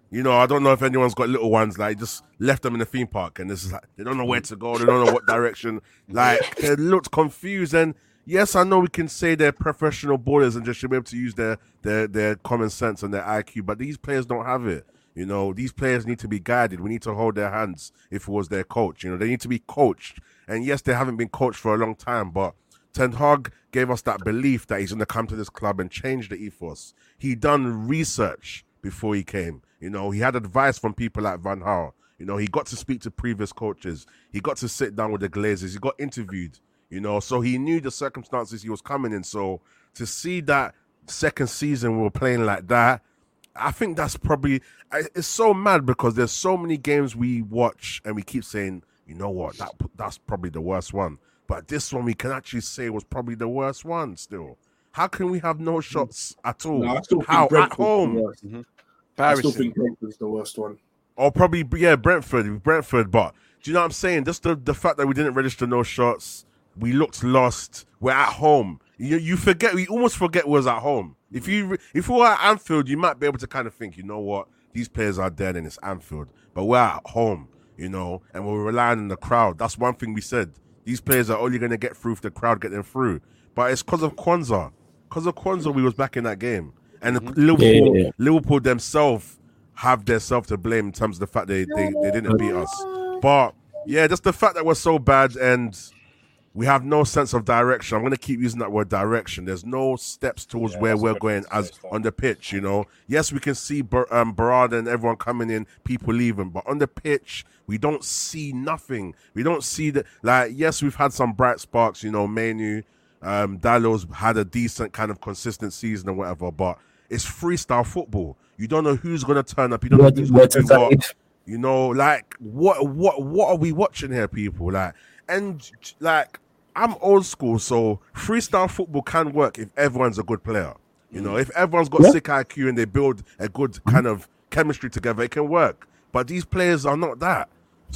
You know, I don't know if anyone's got little ones, like, just left them in the theme park and this is like, they don't know where to go, they don't know what direction. Like, they looked confused. And yes, I know we can say they're professional ballers and just should be able to use their, their, their common sense and their I Q, but these players don't have it. You know, these players need to be guided. We need to hold their hands if it was their coach. You know, they need to be coached. And yes, they haven't been coached for a long time, but Ten Hag gave us that belief that he's going to come to this club and change the ethos. He done research before he came. You know, he had advice from people like Van Gaal. You know, he got to speak to previous coaches. He got to sit down with the Glazers. He got interviewed, you know, so he knew the circumstances he was coming in. So to see that second season we were playing like that, I think that's probably, it's so mad because there's so many games we watch and we keep saying, you know what, that that's probably the worst one. But this one we can actually say was probably the worst one still. How can we have no shots at all? No, I still think How? At Brentford's the home? worst. Mhm. I still think Brentford's the worst one. Or probably, yeah, Brentford, Brentford. But do you know what I'm saying? Just the, the fact that we didn't register no shots, we looked lost. We're at home. You you forget, we almost forget we was at home. If you if we were at Anfield, you might be able to kind of think, you know what, these players are dead and it's Anfield. But we're at home, you know, and we're relying on the crowd. That's one thing we said. These players are only going to get through if the crowd get them through. But it's because of Kwanzaa. Because of Kwanzaa, we was back in that game. And mm-hmm. Liverpool, yeah, yeah, yeah. Liverpool themselves have their self to blame in terms of the fact they, they, they didn't beat us. But, yeah, just the fact that we're so bad and we have no sense of direction. I'm going to keep using that word direction. There's no steps towards yeah, where we're going as on the pitch, you know. Yes, we can see Bar- um, Barada and everyone coming in, people leaving. But on the pitch, we don't see nothing. We don't see that. Like, yes, we've had some bright sparks, you know, Menu, um, Dalo's had a decent kind of consistent season or whatever. But it's freestyle football. You don't know who's going to turn up. You don't know who's going to do what. You know, like, what, what, what are we watching here, people? Like, and, like, I'm old school, so freestyle football can work if everyone's a good player. You know, if everyone's got yeah. sick I Q and they build a good kind of chemistry together, it can work. But these players are not that.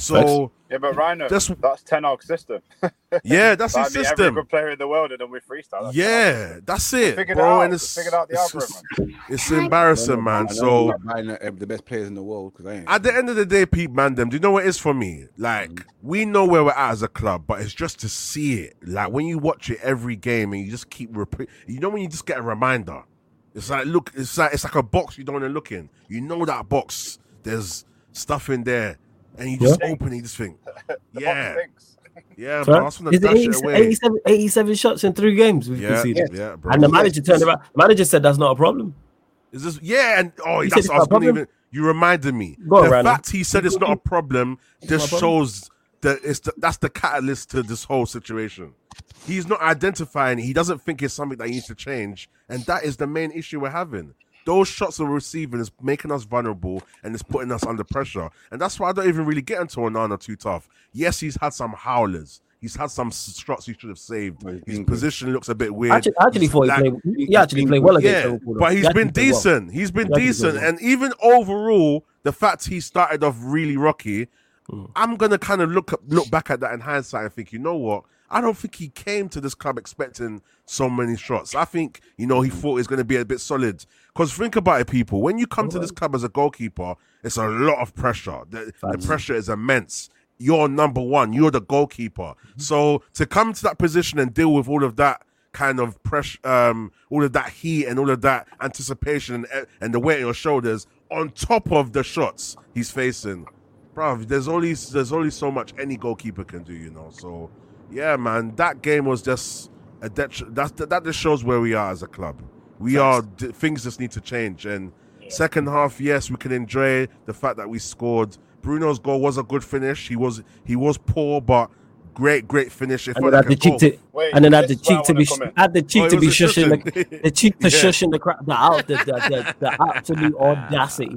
So yeah, but Rhino, that's, that's Ten Hag's system. Yeah, that's his I mean, system. Every good player in the world, and then we freestyle. That's yeah, that's it, figured bro. It and it's, figured out the it's, algorithm. It's embarrassing, man. So buying the best players in the world because I ain't. At the end of the day, Pete Mandem, do you know what it is for me? Like, mm. we know where we're at as a club, but it's just to see it. Like, when you watch it every game and you just keep repeat, you know, when you just get a reminder. It's like, look, it's like it's like a box you don't want to look in. You know that box. There's stuff in there. And you just yeah. open it, you just think, yeah, yeah, bro, I just want to dash it away. eighty-seven, eighty-seven shots in three games we've yeah, conceded. Yeah, bro. And the manager turned around. Manager said that's not a problem. Is this? Yeah, and oh, that's I was going to even. You reminded me. Go the on, fact he said it's not a problem just shows that it's the, that's the catalyst to this whole situation. He's not identifying. He doesn't think it's something that he needs to change, and that is the main issue we're having. Those shots we're receiving is making us vulnerable and it's putting us under pressure. And that's why I don't even really get into Onana too tough. Yes, he's had some howlers. He's had some shots he should have saved. His position looks a bit weird. I actually, I actually thought like, he played, he actually played well against yeah, Liverpool. But he's he been decent. Well. He's been he decent. Well. And even overall, the fact he started off really rocky, mm. I'm going to kind of look look back at that in hindsight and think, you know what? I don't think he came to this club expecting so many shots. I think, you know, he thought it's going to be a bit solid. Because think about it, people. When you come to this club as a goalkeeper, it's a lot of pressure. The, the pressure is immense. You're number one. You're the goalkeeper. Mm-hmm. So to come to that position and deal with all of that kind of pressure, um, all of that heat and all of that anticipation and, and the weight on your shoulders on top of the shots he's facing, bruv, there's only, there's only so much any goalkeeper can do, you know. So... yeah, man, that game was just a det- that's that just shows where we are as a club. We are things just need to change. And yeah. second half, yes, we can enjoy the fact that we scored. Bruno's goal was a good finish. He was he was poor, but great, great finish. It and then had the cheek to, Wait, and then had the cheek to be had the cheek oh, to be shushing the, the cheek to yeah. shushing the crowd. The out the, the, the, the absolute audacity,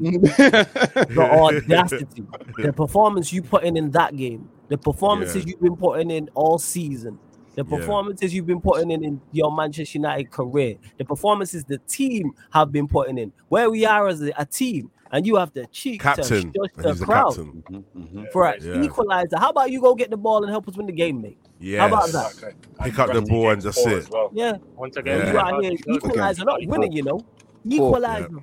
the audacity, the performance you put in in that game. The performances yeah. you've been putting in all season, the performances yeah. you've been putting in in your Manchester United career, the performances the team have been putting in, where we are as a, a team, and you have the cheek captain. to shush the crowd mm-hmm, mm-hmm. for an yeah. equalizer. How about you go get the ball and help us win the game, mate? Yes. How about that? Okay. Pick up the ball and just sit. Well. Yeah. Once again, yeah. you out here equalizer, not winning, you know. Equalizer. Yeah.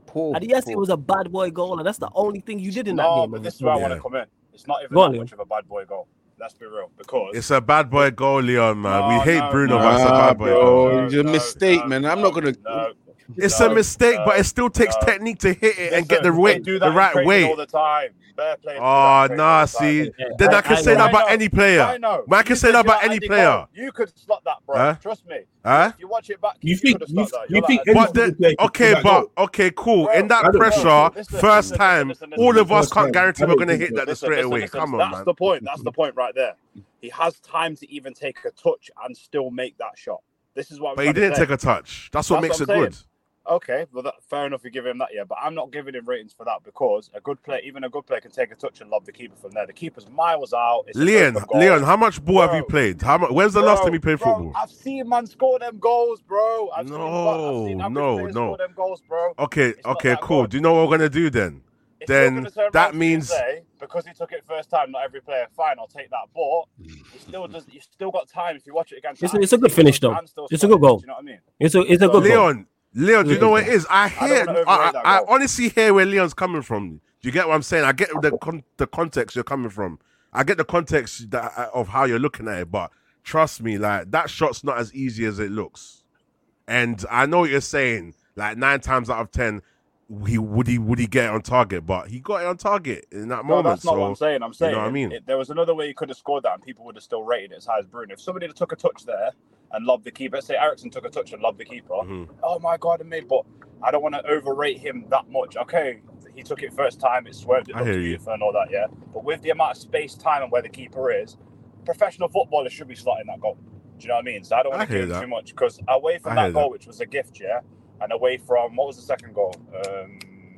poor. And yes, poor. it was a bad boy goal, and that's the only thing you did in that No, game. but this is where I want Yeah. to come in. It's not even Go on, that Leon. much of a bad boy goal. Let's be real, because It's a bad boy goal, Leon, man. No, we hate no, Bruno, no, but it's a Nah, bad boy bro. goal. it's a mistake, man. I'm not gonna- No, It's no, a mistake, no, but it still takes no. technique to hit it and Listen, get the they weight, do that the in right training weight. all the time. Bare players do that Oh, in training nah, all the time. see, Yeah, then I, I- can I say know. that about I any know. player. I know. Man, I can You say could that do about that any Andy player. Cole. You could slot that, bro. Huh? Trust me. Huh? If you watch it back, You you, think could have you, slot that. you You're think like, any But football then, player can okay, do that but goal? okay, cool. Bro, In that I don't pressure, think- listen, first listen, time, listen, listen, all listen, of us listen, can't listen. guarantee I we're don't gonna think hit so. that Listen, straight listen, away. listen, Come on, that's man. the point. That's the point right there. He has time to even take a touch and still make that shot. This is what I'm But he trying to didn't say. take a touch. That's what That's makes what it I'm good. Okay, well, that, fair enough. You give him that, yeah, but I'm not giving him ratings for that because a good player, even a good player, can take a touch and lob the keeper from there. The keeper's miles out. It's an Leon, open goal. Leon, how much ball have you Bro. played? How much? When's the Bro, last time you played bro, football? I've seen man score them goals, bro. I've seen, I've No, seen average no, players no. score them goals, bro. Okay, It's not okay, that cool. good. Do you know what we're gonna do then? If Then you're gonna turn that around to me and means- say, because he took it first time, not every player. Fine, I'll take that. But he still does. You still got time if you watch it again. It's a- it's a good finish, though. It's a good goal. Do you know what I mean? It's a it's a good goal. Leon, Leon, do you know what it is? I don't hear, wanna I, overrate that I, I goal. honestly hear where Leon's coming from. Do you get what I'm saying? I get the con- the context you're coming from. I get the context that, of how you're looking at it, but trust me, like that shot's not as easy as it looks. And I know what you're saying. Like nine times out of ten, he would he would he get it on target, but he got it on target in that No, moment. that's not so, what I'm saying. I'm saying you know what I mean? it- there was another way he could have scored that, and people would have still rated it as high as Bruno. If somebody had took a touch there and lobbed the keeper, let's say Ericsson took a touch and lobbed the keeper. Mhm. Oh my god, and me, but I don't want to overrate him that much. Okay, he took it first time, it swerved, it I looked hear you. beautiful and all that, yeah. But with the amount of space, time, and where the keeper is, professional footballers should be slotting that goal. Do you know what I mean? So I don't I want to hear give him that. too much because away from I hear that goal, that. which was a gift, yeah, and away from what was the second goal? Um,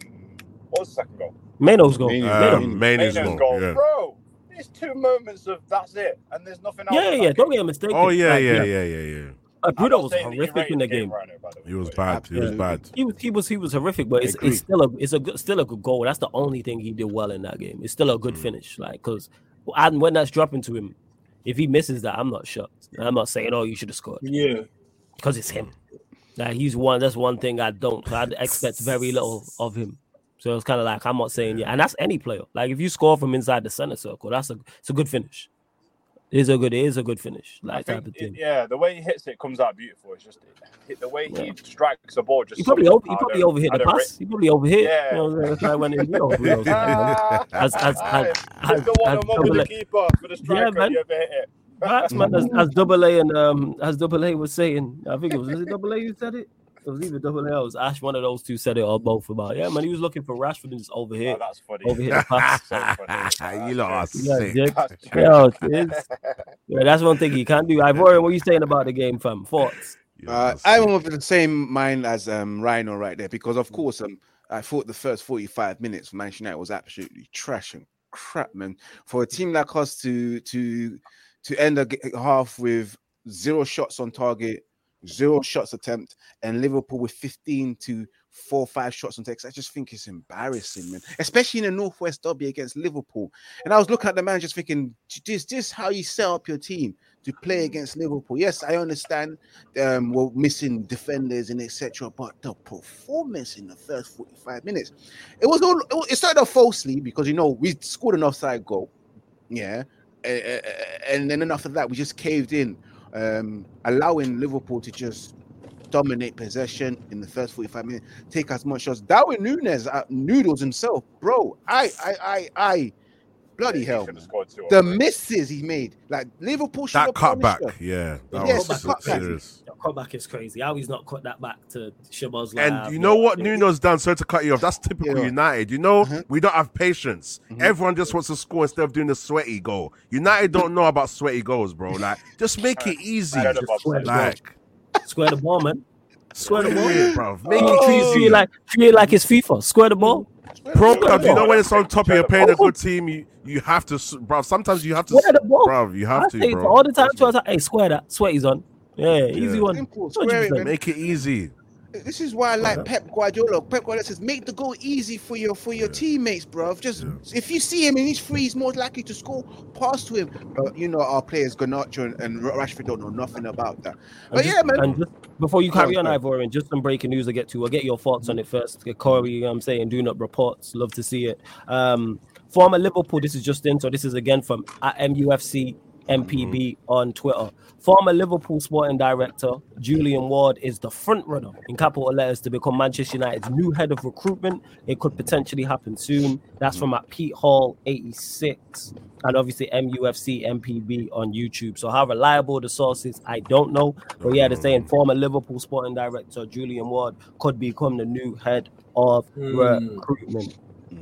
what was the second goal? Mano's goal. Mano. Mano. Um, Maine's Maino's goal. goal, Yeah. bro. There's two moments of that's it, and there's nothing else. Yeah, in yeah. that Don't game. get mistaken. Oh yeah, Like, yeah, yeah, yeah, yeah. Uh, I'm Bruno not was saying that you horrific rated in the game. right now, by the way, He was but- bad. He was Absolutely. bad. He was he was he was horrific, but it's agree. it's still a it's a good, still a good goal. That's the only thing he did well in that game. It's still a Mm. good finish, like because and when that's dropping to him, if he misses that, I'm not shocked. I'm not saying oh you should have scored Yeah. because it's him. Like he's one. That's one thing I don't. I expect very little of him. So it's kind of like I'm not saying yeah, and that's any player. Like if you score from inside the center circle, that's a it's a good finish. It is a good it is a good finish. I Like type think, of thing. it- yeah, the way he hits it comes out beautiful. It's just it, the way Yeah. he strikes a ball. Just He probably somehow, over, he I probably don't- overhit I the don't pass. He probably overhit. Yeah. You know, that's why when he did overhit those times. As as as Aye, as, just the one as on one with double the A- keeper for the striker. man. You ever hit it? Facts, man, as, as double A and um as double A was saying, I think it was was it double A who said it? It was either double A or it was Ash, one of those two said it or both about. Yeah, man, he was looking for Rashford and just Oh, overhit. that's funny. Overhit the pass. So funny. You lot are Yeah, sick. Jake. That's true. Yeah, it's, yeah, that's one thing he can't do. Ivorian, what are you saying about the game, fam? Thoughts? You Uh, lot are I'm sick. of the same mind as um, Rhino right there because, of course, um, I thought the first forty-five minutes for Manchester United was absolutely trash and crap, man. For a team like us to to to end a g- half with zero shots on target, zero shots attempt, and Liverpool with fifteen to four, five shots on target, I just think it's embarrassing, man. Especially in a Northwest derby against Liverpool. And I was looking at the man just thinking, this this how you set up your team to play against Liverpool. Yes, I understand um, we're missing defenders and et cetera. But the performance in the first forty-five minutes, it was all it was- it started off falsely because you know we scored an offside goal, yeah, uh, uh, and then after that we just caved in, um, allowing Liverpool to just dominate possession in the first forty-five minutes, take as much shots. Darwin Núñez, uh, Noodles himself, bro, I, I, I, I, bloody He hell, should have man. scored two or The three. misses he made, like Liverpool should That have cut punished back, them. yeah, that Yes, was the cut back. serious. The cutback is crazy. How he's not cut that back to Shabazz. And you know what Nuno's done? Sorry to cut you off. That's typical Yeah. United. You know, Uh-huh. we don't have patience. Everyone just wants to score instead of doing the sweaty goal. United don't know about sweaty goals, bro. Like, just make it easy. I heard about Square that. the ball. Like, Square the ball, man. Square the ball. it, bro. Make Oh, it treat easy. it like treat it like it's FIFA. Square the ball. Pro Square club, the you know ball. when it's on top and you're playing a good team, you, you have to, s- bro. Sometimes you have to, Square the ball. bro. You have I to, say it bro. all the time to us. Hey, square that. Sweaty's on. Yeah, easy Yeah. one. Simple, one hundred square it, percent. man. Make it easy. This is why I like Pep Guardiola. Pep Guardiola says, make the goal easy for your for your teammates, bro. Just yeah. if you see him and he's free, he's more likely to score. Pass to him. But you know, our players, Garnacho and, and Rashford, don't know nothing about that. But just, yeah, man. And just before you carry on, Ivor, and just some breaking news I get to, I'll get your thoughts on it first. Corey, I'm saying, do not reports. Love to see it. Um, former Liverpool, this is just in, so this is again from at M U F C M P B on Twitter. Former Liverpool sporting director Julian Ward is the front runner in capital letters to become Manchester United's new head of recruitment. It could potentially happen soon. That's from at Pete Hall eighty-six and obviously M U F C M P B on YouTube. So how reliable the source is, I don't know. But yeah, they're saying former Liverpool sporting director Julian Ward could become the new head of mm. recruitment.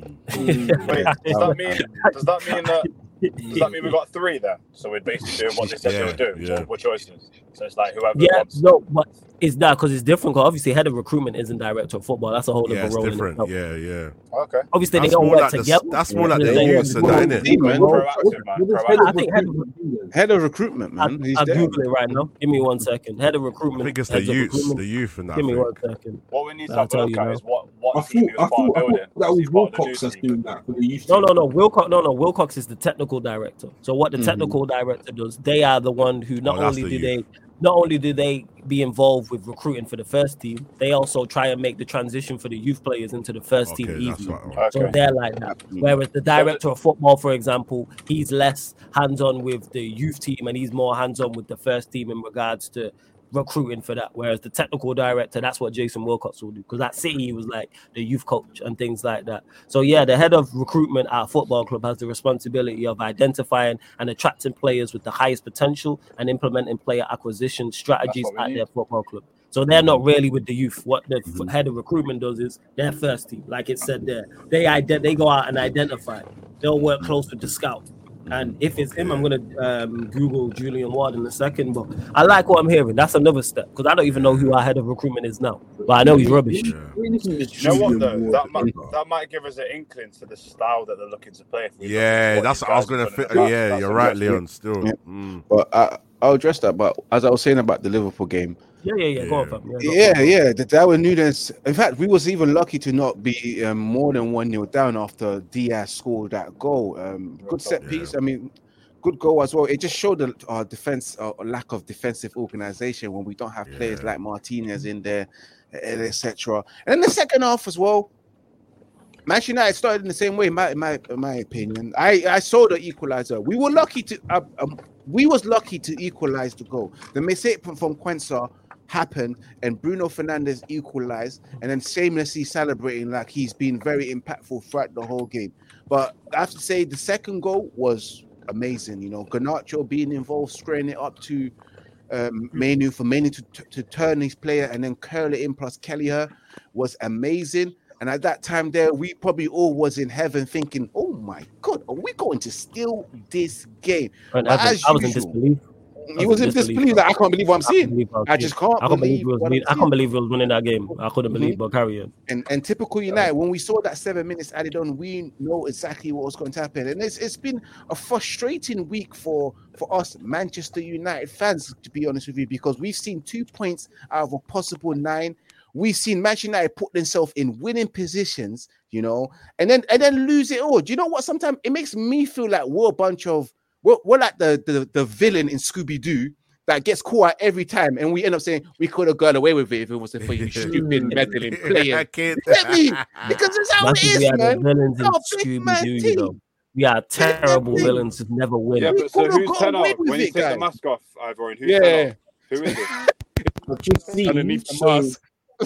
Mm. Wait, does that mean does that mean that Does that mean we got three then? So we're basically doing what they said yeah, they would do. Yeah. So what choices? So it's like whoever yeah, wants. no, but it's that because it's different. Cause obviously, head of recruitment isn't director of football. That's a whole yeah, other role. Different. In yeah, yeah. Okay. Obviously, that's they don't work like together. The, that's more like yeah, the yeah, youth, yeah. isn't it? Man. Proactive, man. Proactive. I think head of, head of recruitment, man. I'll Google it right now. Give me one second. Head of recruitment. I think it's the youth, the youth, and that. Give me one second. What we need to have a look at is what what team he was part of building. That was Wilcox that's doing that. No, no, no. Wilcox, no, no. Wilcox is the technical director. So what the technical director does, they are the one who not Oh, that's only the do youth. they not only do they be involved with recruiting for the first team, they also try and make the transition for the youth players into the first Okay, team that's easy. right, right. So Okay. they're like that. Whereas the director of football, for example, he's less hands-on with the youth team and he's more hands-on with the first team in regards to recruiting for that. Whereas the technical director, that's what Jason Wilcox will do. Because at City, he was like the youth coach and things like that. So yeah, the head of recruitment at a football club has the responsibility of identifying and attracting players with the highest potential and implementing player acquisition strategies what we at need. their football club. So they're not really with the youth. What the f- head of recruitment does is their first team, like it said there. They ident- they go out and identify. They'll work close with the scout. And if it's him, I'm going to um, Google Julian Ward in a second. But I like what I'm hearing. That's another step because I don't even know who our head of recruitment is now. But I know he's rubbish. You know what though? That might that might give us an inkling to the style that they're looking to play. If we Yeah, look at that's what what I was these gonna guys fit. have done in the Yeah, past. you're That's right, interesting. Leon. Still, Yeah. Mm. But I, I'll address that. But as I was saying about the Liverpool game, Yeah, yeah, yeah. Go on, fam. Yeah, go yeah, on. yeah, the Darwin Nunes. In fact, we was even lucky to not be um, more than one nil down after Diaz scored that goal. Um, good set piece. I mean, good goal as well. It just showed the uh, defense, uh, lack of defensive organization when we don't have players Yeah. like Martinez in there, et cetera. And in the second half as well, Manchester United started in the same way. In my, in my, in my opinion, I, I saw the equalizer. We were lucky to. Uh, um, we was lucky to equalize the goal. The mistake from, from Quensa happened, and Bruno Fernandes equalized, and then shamelessly celebrating like he's been very impactful throughout the whole game. But I have to say, the second goal was amazing. You know, Garnacho being involved, squaring it up to um, Manu for Manu to, to, to turn his player and then curl it in plus Kelleher was amazing. And at that time there, we probably all was in heaven thinking, oh my God, are we going to steal this game? And But I, as I was in usual, disbelief. he was in disbelief. Like, I can't believe what I'm seeing. believe I was I just can't I can't believe believe we was what win- I'm I can't seeing. believe we was winning that game. I couldn't believe, but carry on. And and typical United, when we saw that seven minutes added on, we know exactly what was going to happen. And it's it's been a frustrating week for for us Manchester United fans, to be honest with you, because we've seen two points out of a possible nine. We've seen Manchester United put themselves in winning positions, you know, and then and then lose it all. Do you know what? Sometimes it makes me feel like we're a bunch of we're, we're like the, the the villain in Scooby-Doo that gets caught out every time, and we end up saying we could have got away with it if it wasn't for you stupid meddling players. I can't. Get me? Because it's how That's it because we is, are the man. villains in Our big man Scooby Doo, you team. know. We are terrible team. villains who never win. Yeah, We but so could've who's got ten away out? with When you it, take the guys. mask off, Ivor, who's Yeah. ten out? Who is it? I've just seen Underneath the so, mask.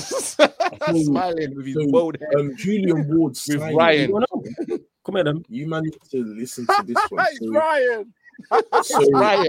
Smiling with his so, bold head. um, Julian Ward With signing. Ryan. You know? Come here, then. You managed to listen to this one. It's So, Ryan. so Ryan.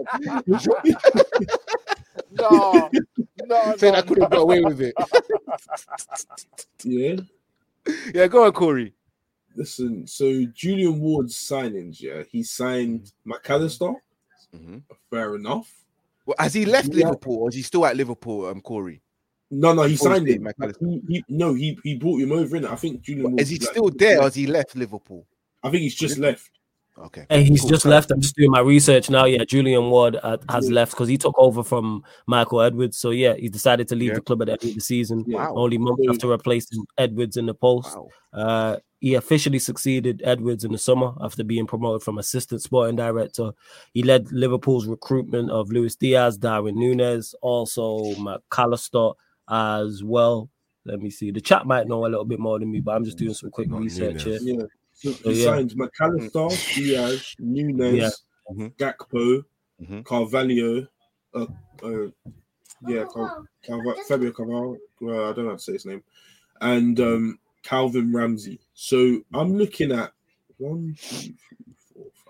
No, no, Saying no, I could have no. got away with it. yeah, Yeah, go on, Corey. listen. So Julian Ward's signings. Yeah, he signed McAllister. Mhm. Fair enough. Well, has he left Yeah. Liverpool or is he still at Liverpool, um, Corey? No, no, he Oh, signed he's him. staying, McAllister. He, he, no, he he brought him over in it. I think Julian. Ward, Is he like, still there or has he left Liverpool? I think he's just left. Okay. And he's Cool. just left. I'm just doing my research now. Yeah, Julian Ward uh, has left because he took over from Michael Edwards. So yeah, he decided to leave Yeah. the club at the end of the season. Yeah. Wow. Only months So- after replacing Edwards in the post. Wow. Uh, he officially succeeded Edwards in the summer after being promoted from assistant sporting director. He led Liverpool's recruitment of Luis Diaz, Darwin Núñez, also McAllister as well. Let me see. The chat might know a little bit more than me, but I'm just doing some quick Not research Núñez. here. Yeah. So Oh, he yeah. signed McAllister, Diaz, Núñez, Yeah. Mhm. Gakpo, Mhm. Carvalho, uh, uh, yeah, Car- Carva- Fabio Carvalho. Well, I don't know how to say his name, and um, Calvin Ramsey. So I'm looking at one, two, three, four, five,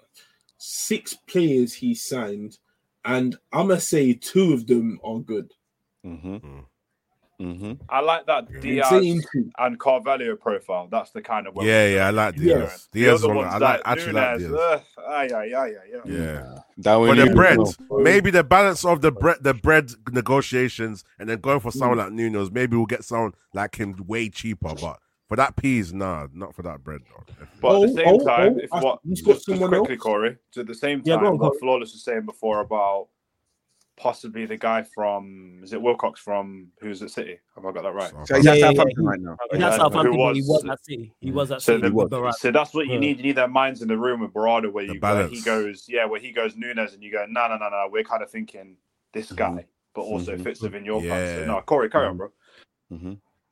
six players he signed, and I'm gonna say two of them are good. Mm-hmm. Mm-hmm. I like that Yeah. Diaz Saying two. and Carvalho profile. That's the kind of way Yeah, we're yeah, I going. like Yeah. Diaz. The Diaz is other one. ones I like like actually like Núñez, Diaz. ugh, ay, ay, ay, ay, ay. Yeah. That For one the you bread, know. maybe the balance of the bread, the bread negotiations, and then going for someone like Nunes, maybe we'll get someone like him way cheaper. But for that peas, nah, not for that bread. Though. But at the Oh, same oh, time, oh, if I- what he's just, got just someone quickly, else? Corey, to the same Yeah, time, go on, what Corey. Flawless was saying before about possibly the guy from is it Wilcox from who's at City? Have I got that right? So he's Yeah, at yeah, yeah, Southampton he- right now. He's Yeah, at who Southampton, but he was- was at City. He was at So City. the, with Barad. so that's what you Yeah. need. You need their minds in the room with Barada, where The you where he balance. goes, yeah, where he goes Nunes, and you go, no, no, no, no. We're kind of thinking this guy, but also Mhm. fits within your Yeah. plans. So, no, Corey, carry on, bro. Mm-hmm.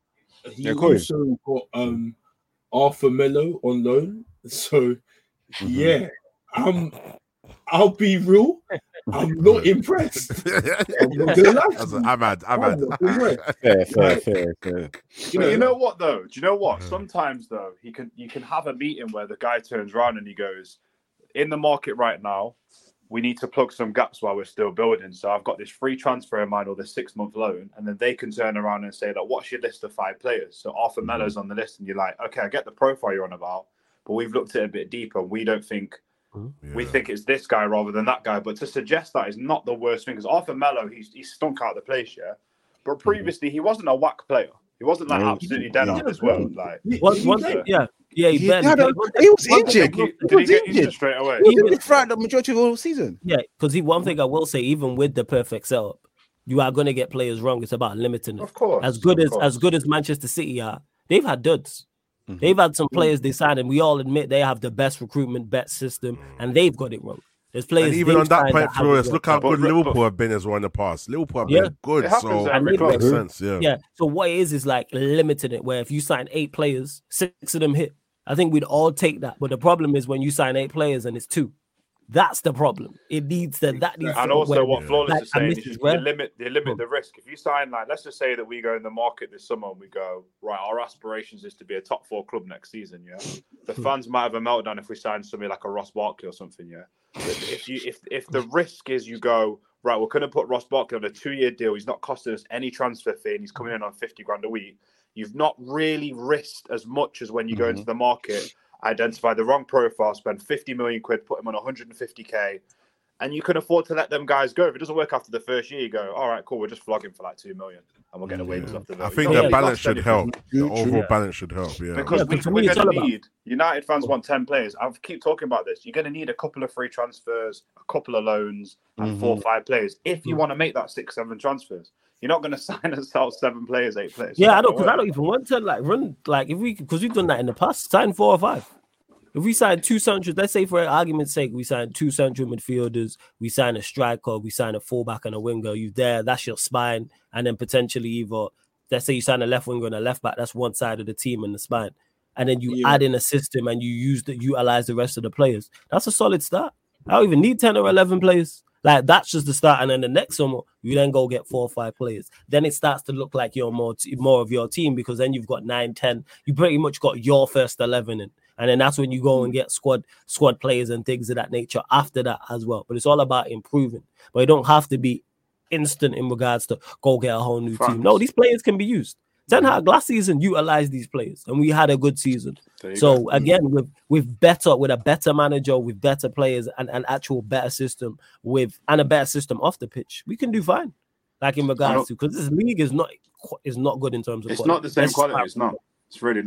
He Yeah, Corey. also got um Arthur Mello on loan. So yeah, I'm I'll be real. I'm not impressed. I'm not gonna lie to That's you. a- I'm mad. I'm I'm mad. not impressed. Fair, fair, Like, fair, fair. You But you know, know what though? Do you know what? Yeah. Sometimes though, he can you can have a meeting where the guy turns around and he goes, in the market right now, we need to plug some gaps while we're still building. So I've got this free transfer in mind or this six month loan, and then they can turn around and say that what's your list of five players? So Arthur Mello's on the list, and you're like, okay, I get the profile you're on about, but we've looked at it a bit deeper. We don't think we Yeah. think it's this guy rather than that guy. But to suggest that is not the worst thing because Arthur Mello, he's he's stunk out the place, yeah. But previously he wasn't a whack player. He wasn't like No. absolutely dead Yeah. out as well. Like One, He one played. thing, yeah, yeah, he He, barely had a- played. One thing- he was one thing I injured. will He say- did he was get injured injured. straight away? He was Even- injured throughout the majority of the whole season. Yeah, because one thing I will say, even with the perfect setup, you are going to get players wrong. It's about limiting it. Of course. As good of as course. as good as Manchester City are, they've had duds. Mhm. They've had some players they signed, and we all admit they have the best recruitment bet system, and they've got it wrong. There's players. And even they've on that signed point, haven't Flores, worked look how out. But- good but- Liverpool have been as well in the past. Liverpool have Yeah. been good, It happens so to every it club. makes sense. Yeah. Yeah. So what it is is like limiting it, where if you sign eight players, six of them hit. I think we'd all take that. But the problem is when you sign eight players and it's two. That's the problem. It needs to that needs And to also, where- what Yeah. Flawless like, is and saying this is is you, where- you limit you limit the risk. If you sign like, let's just say that we go in the market this summer and we go right, our aspirations is to be a top four club next season. Yeah, the Hmm. fans might have a meltdown if we sign somebody like a Ross Barkley or something. Yeah, but if you if if the risk is you go right, we're going to put Ross Barkley on a two year deal. He's not costing us any transfer fee, and he's coming in on fifty grand a week. You've not really risked as much as when you go Mhm. into the market, identify the wrong profile, spend fifty million quid, put him on one hundred fifty k. And you can afford to let them guys go. If it doesn't work after the first year, you go, all right, cool, we'll just flog him for like two million and we'll get away with off the I vote. think You the don't balance cost should anything. help. The True, overall true. balance should help. Yeah. Because Yeah, we, but to we're me, it's going all to about- need, United fans want ten players. I keep talking about this. You're going to need a couple of free transfers, a couple of loans, and four or five players if you Mhm. want to make that six, seven transfers. You're not going to sign and sell seven players, eight players. Yeah, I It's don't not because I gonna don't work. even want to like run like if we because we've done that in the past. Sign four or five. If we sign two central, let's say for argument's sake, we sign two central midfielders, we sign a striker, we sign a fullback and a winger. You there, that's your spine, and then potentially either let's say you sign a left winger and a left back. That's one side of the team in the spine, and then you Yeah. add in a system and you use the utilize the rest of the players. That's a solid start. I don't even need ten or eleven players. Like that's just the start, and then the next summer you then go get four or five players. Then it starts to look like you're more t- more of your team because then you've got nine, ten. You pretty much got your first eleven in, and then that's when you go and get squad squad players and things of that nature after that as well. But it's all about improving. But it don't have to be instant in regards to go get a whole new Facts. team. No, these players can be used. Ten Hag last season utilized these players, and we had a good season. There you So go. again, with with better, with a better manager, with better players, and an actual better system, with and a better system off the pitch, we can do fine. Like in regards to because this league is not is not good in terms of It's quality. not the same Let's quality. start It's not. It's really not.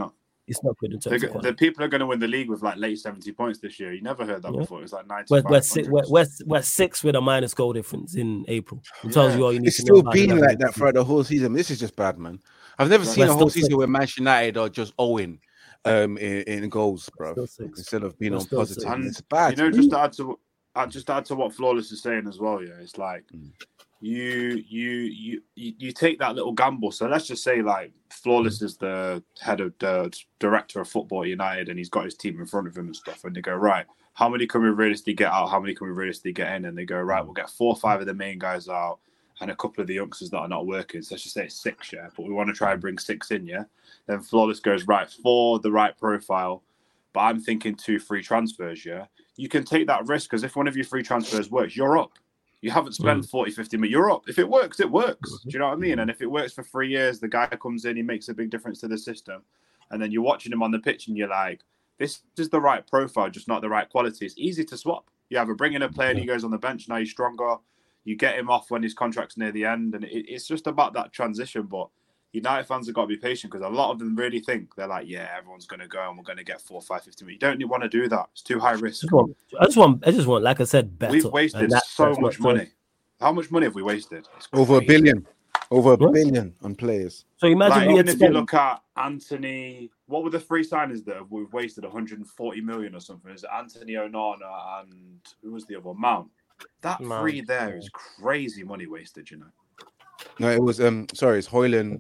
It's not good in terms The, of the quality. people are going to win the league with like late seventy points this year. You never heard that Yeah. before. It was like We're, ninety-five. we're, six, we're, we're, we're six with a minus goal difference in April. It tells Yeah. you all you need It's to know still about the been level like of that the throughout the whole season. This is just bad, man. I've never We're seen a still whole season six. where Manchester United are just owing um, in, in goals, bro. Still six. Instead of being We're on still positive. six. And It's bad. you know, just to add to uh, just to add to what Flawless is saying as well. Yeah, it's like Mm. you you you you you take that little gamble. So let's just say like Flawless is the head of the director of football at United, and he's got his team in front of him and stuff. And they go, right, how many can we realistically get out? How many can we realistically get in? And they go, right, we'll get four or five of the main guys out, and a couple of the youngsters that are not working. So let's just say it's six, yeah. But we want to try and bring six in, yeah. Then Flawless goes, right, for the right profile. But I'm thinking two free transfers, yeah. You can take that risk because if one of your free transfers works, you're up. You haven't spent Mm. forty, fifty million. You're up. If it works, it works. Do you know what I mean? And if it works for three years, the guy comes in, he makes a big difference to the system. And then you're watching him on the pitch and you're like, this is the right profile, just not the right quality. It's easy to swap. You either bring in a player and he goes on the bench, now he's stronger. You get him off when his contract's near the end. And it, it's just about that transition. But United fans have got to be patient because a lot of them really think they're like, yeah, everyone's going to go and we're going to get four, five, fifty million. You don't want to do that. It's too high I risk. just want, I just want, I just want, like I said, better. We've wasted And that- so that's much not fair. money. How much money have we wasted? It's Over a crazy. billion. Over a What? billion on players. So imagine Like, we even had if you spent, look at Anthony, what were the three signings that we've wasted one hundred forty million or something? Is it Anthony Onana and who was the other one? Mount. That Mount, three there yeah. is crazy money wasted, you know. No, it was um sorry, it's Hoyland,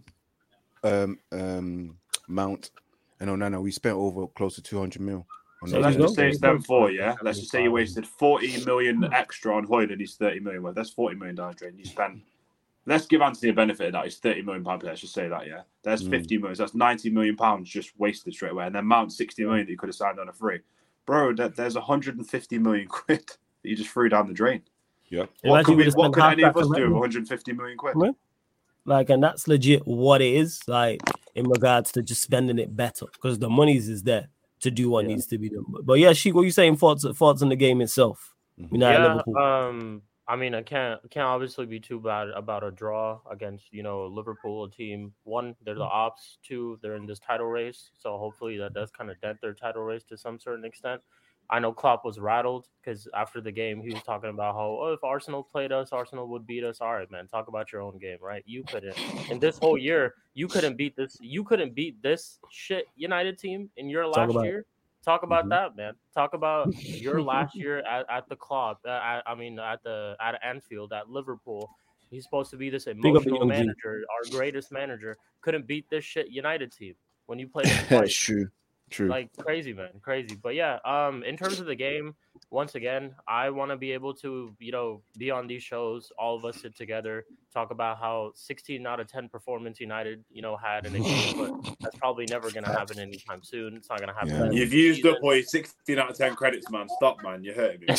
um um Mount, and Onana. We spent over close to two hundred mil. On So those Let's you guys. just go. say it's them four, yeah. Let's just say you wasted forty million extra on Hoyland. He's thirty million worth. That's forty million down the drain. You spent. Let's give Anthony a benefit of that. He's thirty million pound player. Let's just say that, yeah. There's Mm. fifty million. That's ninety million pounds just wasted straight away. And then Mount sixty million that you could have signed on a free, bro. That, there's one hundred fifty million quid that you just threw down the drain. Yeah. What Imagine could, we we, just what spent could half any of that us do correctly. with one hundred fifty million quid? Right. Like, and that's legit what it is, like, in regards to just spending it better because the money's is there to do what Yeah. needs to be done. But, but yeah, Sheik, what you saying? Thoughts, thoughts on the game itself? United, yeah, Liverpool. um, I mean, I can't can't obviously be too bad about a draw against you know Liverpool, a team. One, they're the ops. Two, they're in this title race, so hopefully that does kind of dent their title race to some certain extent. I know Klopp was rattled because after the game he was talking about how oh, if Arsenal played us, Arsenal would beat us. All right, man, talk about your own game, right? You couldn't in this whole year. You couldn't beat this. You couldn't beat this shit United team in your Talk last about it. year. Talk about Mhm. that, man. Talk about your last year at, at the club. Uh, at, I mean, at the at Anfield at Liverpool. He's supposed to be this up the emotional young G. manager, our greatest manager. Couldn't beat this shit United team when you played him That's twice. true. True. Like crazy, man, crazy. But yeah, um, in terms of the game, once again, I want to be able to, you know, be on these shows. All of us sit together, talk about how sixteen out of ten performance United, you know, had in a game, but that's probably never gonna happen anytime soon. It's not gonna happen. Yeah. in the You've used season. up all your sixteen out of ten credits, man. Stop, man. You hurt me. I'm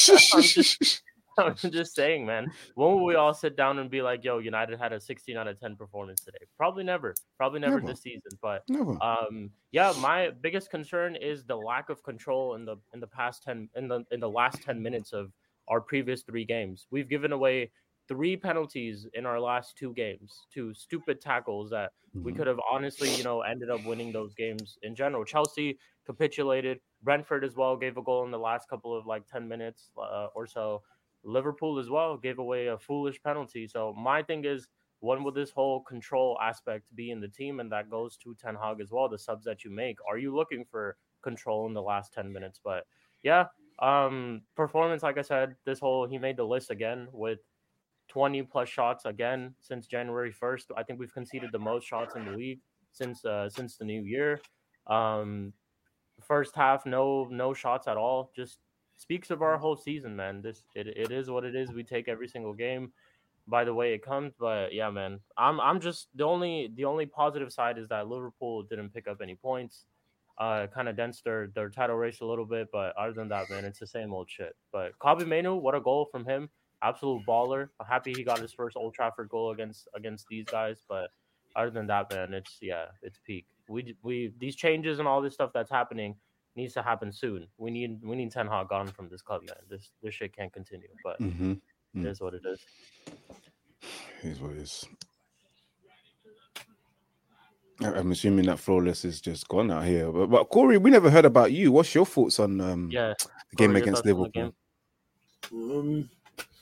just, I'm just saying, man. When will we all sit down and be like, "Yo, United had a sixteen out of ten performance today"? Probably never. Probably never, Never. this season. But Never. um, yeah, my biggest concern is the lack of control in the in the past ten in the in the last ten minutes of our previous three games. We've given away three penalties in our last two games, two stupid tackles that we Mhm. could have honestly, you know, ended up winning those games in general. Chelsea capitulated. Brentford as well gave a goal in the last couple of like ten minutes uh, or so. Liverpool as well gave away a foolish penalty. So my thing is, when will this whole control aspect be in the team? And that goes to Ten Hag as well, the subs that you make. Are you looking for control in the last ten minutes? But yeah, um, performance, like I said, this whole, he made the list again with twenty plus shots again since January first. I think we've conceded the most shots in the league since uh, since the new year. Um, first half, no no shots at all. Just speaks of our whole season, man. This it, it is what it is. We take every single game by the way it comes. But yeah, man, I'm I'm just the only the only positive side is that Liverpool didn't pick up any points. Uh, kind of dents their their title race a little bit, but other than that, man, it's the same old shit. But Kobe Mainoo, what a goal from him! Absolute baller. I'm happy he got his first Old Trafford goal against against these guys. But other than that, man, it's yeah, it's peak. We we these changes and all this stuff that's happening needs to happen soon. We need we need Ten Hag gone from this club, man. This this shit can't continue. But Mm-hmm. it is what it is. Here's what it is. I'm assuming that Flawless is just gone out here. But, but Corey, we never heard about you. What's your thoughts on um, Yeah, the game Corey, against your thoughts on Liverpool? the Um,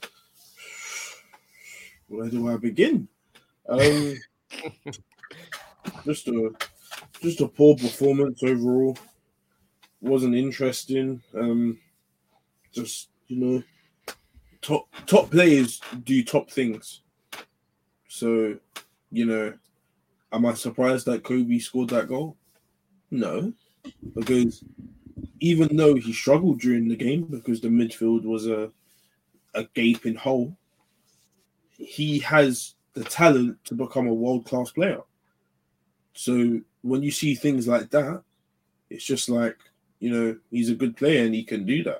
where do I begin? Um, just a just a poor performance overall. Wasn't interesting. Um, just you know, top top players do top things. So, you know, am I surprised that Kobe scored that goal? No, because even though he struggled during the game because the midfield was a a gaping hole, he has the talent to become a world-class player. So when you see things like that, it's just like, you know, he's a good player and he can do that.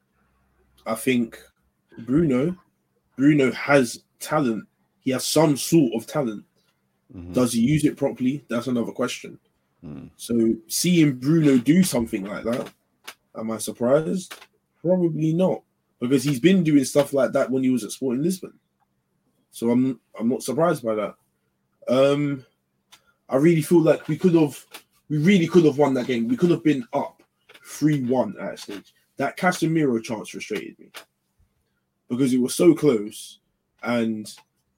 I think Bruno, Bruno has talent. He has some sort of talent. Mm-hmm. Does he use it properly? That's another question. Mm. So seeing Bruno do something like that, am I surprised? Probably not, because he's been doing stuff like that when he was at Sporting Lisbon. So I'm I'm not surprised by that. Um, I really feel like we could have, we really could have won that game. We could have been up three one at a stage. That Casemiro chance frustrated me because it was so close. And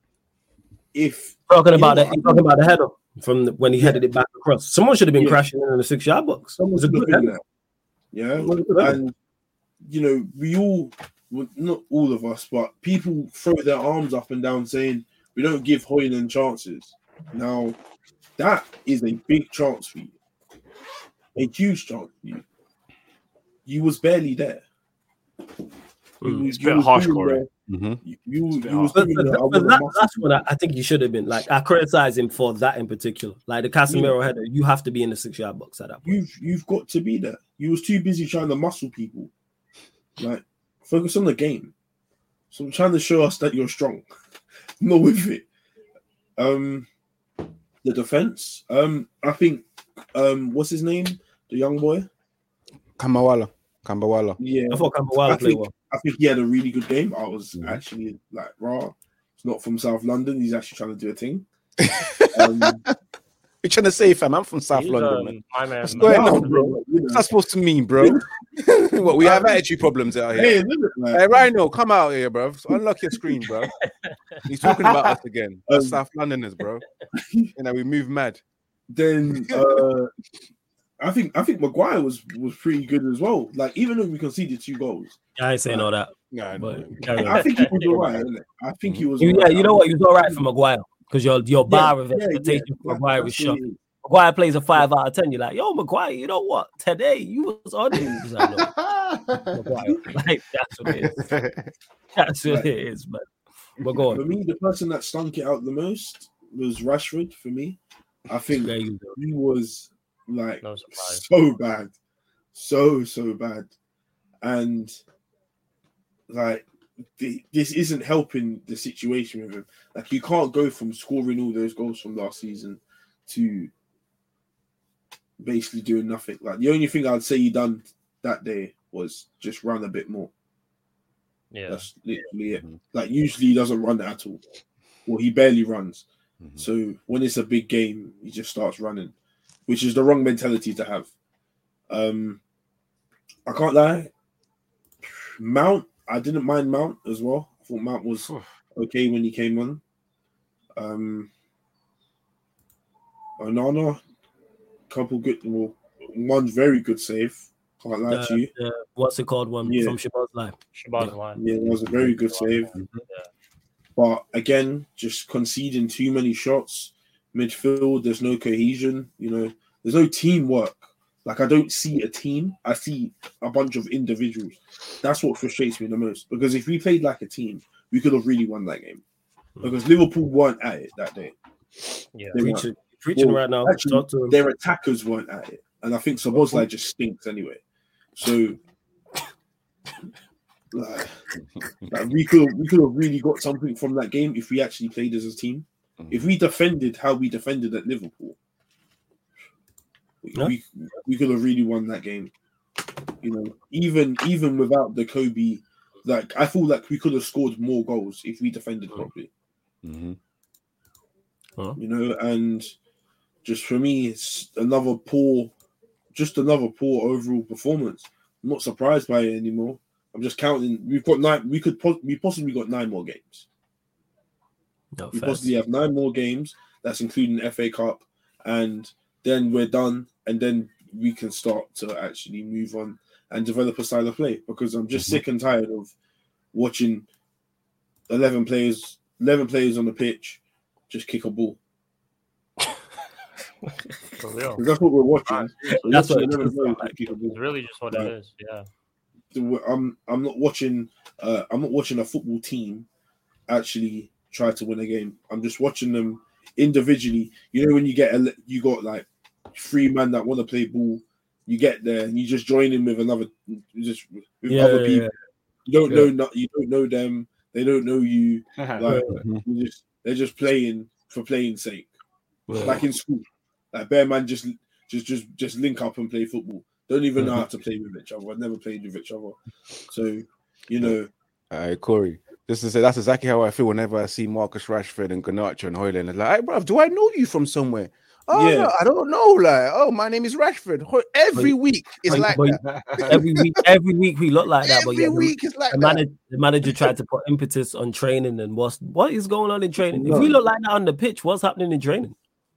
if talking you about know that, what, you're talking about the header from the, when he Yeah. headed it back across. Someone should have been Yeah. crashing in the six-yard box. It someone was a should have good been header. there. Yeah, It was a good header. and you know, we all, well, not all of us, but people throw their arms up and down saying we don't give Højlund chances. Now, that is a big chance for you, a huge chance for you. You was barely there. You Mm. was, It's a you bit was harsh, doing Corey. the- Mm-hmm. You, you, It's a bit you was harsh. But, doing but, the, I but want that, to that's muscle. what I, I think you should have been like. I criticize him for that in particular. Like the Casemiro header, you have to be in the six-yard box at that point. You've you've got to be there. You was too busy trying to muscle people. Like, focus on the game. So I'm trying to show us that you're strong. Not with it. Um, the defense. Um, I think. Um, what's his name? The young boy. Kambawala. Kambawala. Yeah, I thought Campbell I played think well. I think he had a really good game. I was Mhm. actually like, raw. He's not from South London. He's actually trying to do a thing. Um, You're trying to say, fam, I'm from South He's, London, um, man. my man. What's my going man. on, bro? you know. What's that supposed to mean, bro? What, we have attitude problems out here. Hey, look, like, Hey, Rhino, come out here, bro. Unlock your screen, bro. He's talking about us again. Us Um, South Londoners, bro. You know, we move mad. then uh, I think I think Maguire was was pretty good as well. Like, even though we conceded two goals, I ain't saying all that. Yeah, But carry on. I think he was alright. innit? I think he was. You- all yeah, right. you know what? He was all right for Maguire because your your bar of Yeah, yeah, expectation yeah. for Maguire That- is that's what shot. it is. Maguire plays a five out of ten. You're like, yo, Maguire, you know what? Today you was on it. He's like, no, Maguire. Like, that's what it is. That's what it is, man. But go For on. me, the person that stunk it out the most was Rashford. For me, I think There you go. he was like No surprise. so bad, so so bad, and like th- this isn't helping the situation with him. Like, you can't go from scoring all those goals from last season to basically doing nothing. Like, the only thing I'd say he done that day was just run a bit more. Yeah. That's literally it. Mhm. Like, usually he doesn't run at all. Well, he barely runs. Mhm. So when it's a big game, he just starts running, which is the wrong mentality to have. Um, I can't lie. Mount, I didn't mind Mount as well. I thought Mount was okay when he came on. Um, Onana, couple good, well, one very good save. Can't lie Uh, to you. uh, what's it called? One Yeah. from Shabazz Live. Shabazz line. Yeah, it was a very good save. But again, just conceding too many shots. Midfield, there's no cohesion. You know, there's no teamwork. Like, I don't see a team. I see a bunch of individuals. That's what frustrates me the most. Because if we played like a team, we could have really won that game. Because Liverpool weren't at it that day. Yeah. They weren't. Preaching, preaching Well, right now. actually, Talk to him. Their attackers weren't at it. And I think Szoboszlai just stinks anyway. So, like, like we could we could have really got something from that game if we actually played as a team. If we defended how we defended at Liverpool, we, Yeah. we, we could have really won that game. You know, even even without the Kobe, like, I feel like we could have scored more goals if we defended properly. Mhm. You know, and just for me, it's another poor, just another poor overall performance. I'm not surprised by it anymore. I'm just counting. We've got nine. We could we possibly got nine more games. No, we fair. possibly have nine more games. That's including the F A Cup, and then we're done. And then we can start to actually move on and develop a style of play. Because I'm just mm-hmm. sick and tired of watching eleven players, eleven players on the pitch, just kick a ball. For real. That's what we're watching. We're That's watching what it like. It's really just what right. it is. Yeah. I'm I'm not watching. Uh, I'm not watching a football team actually try to win a game. I'm just watching them individually. You know when you get a, you got like three men that want to play ball. You get there and you just join in with another, just with yeah, other yeah, people. Yeah. You don't yeah. know. You don't know them. They don't know you. Like you just they're just playing for playing sake. Yeah. Like in school, like bare man just just just just link up and play football. Don't even know how to play with each other. I've never played with each other. So, you know. All right, Corey. This is that's exactly how I feel whenever I see Marcus Rashford and Garnacho and Højlund. It's like, hey, bro, do I know you from somewhere? Oh, yeah. no, I don't know. Like, oh, my name is Rashford. Every week it's like but, that. Every week, every week we look like that. Every but yeah, week the, it's like the that. Manager, the manager tried to put impetus on training and what's what is going on in training. If we look like that on the pitch, what's happening in training?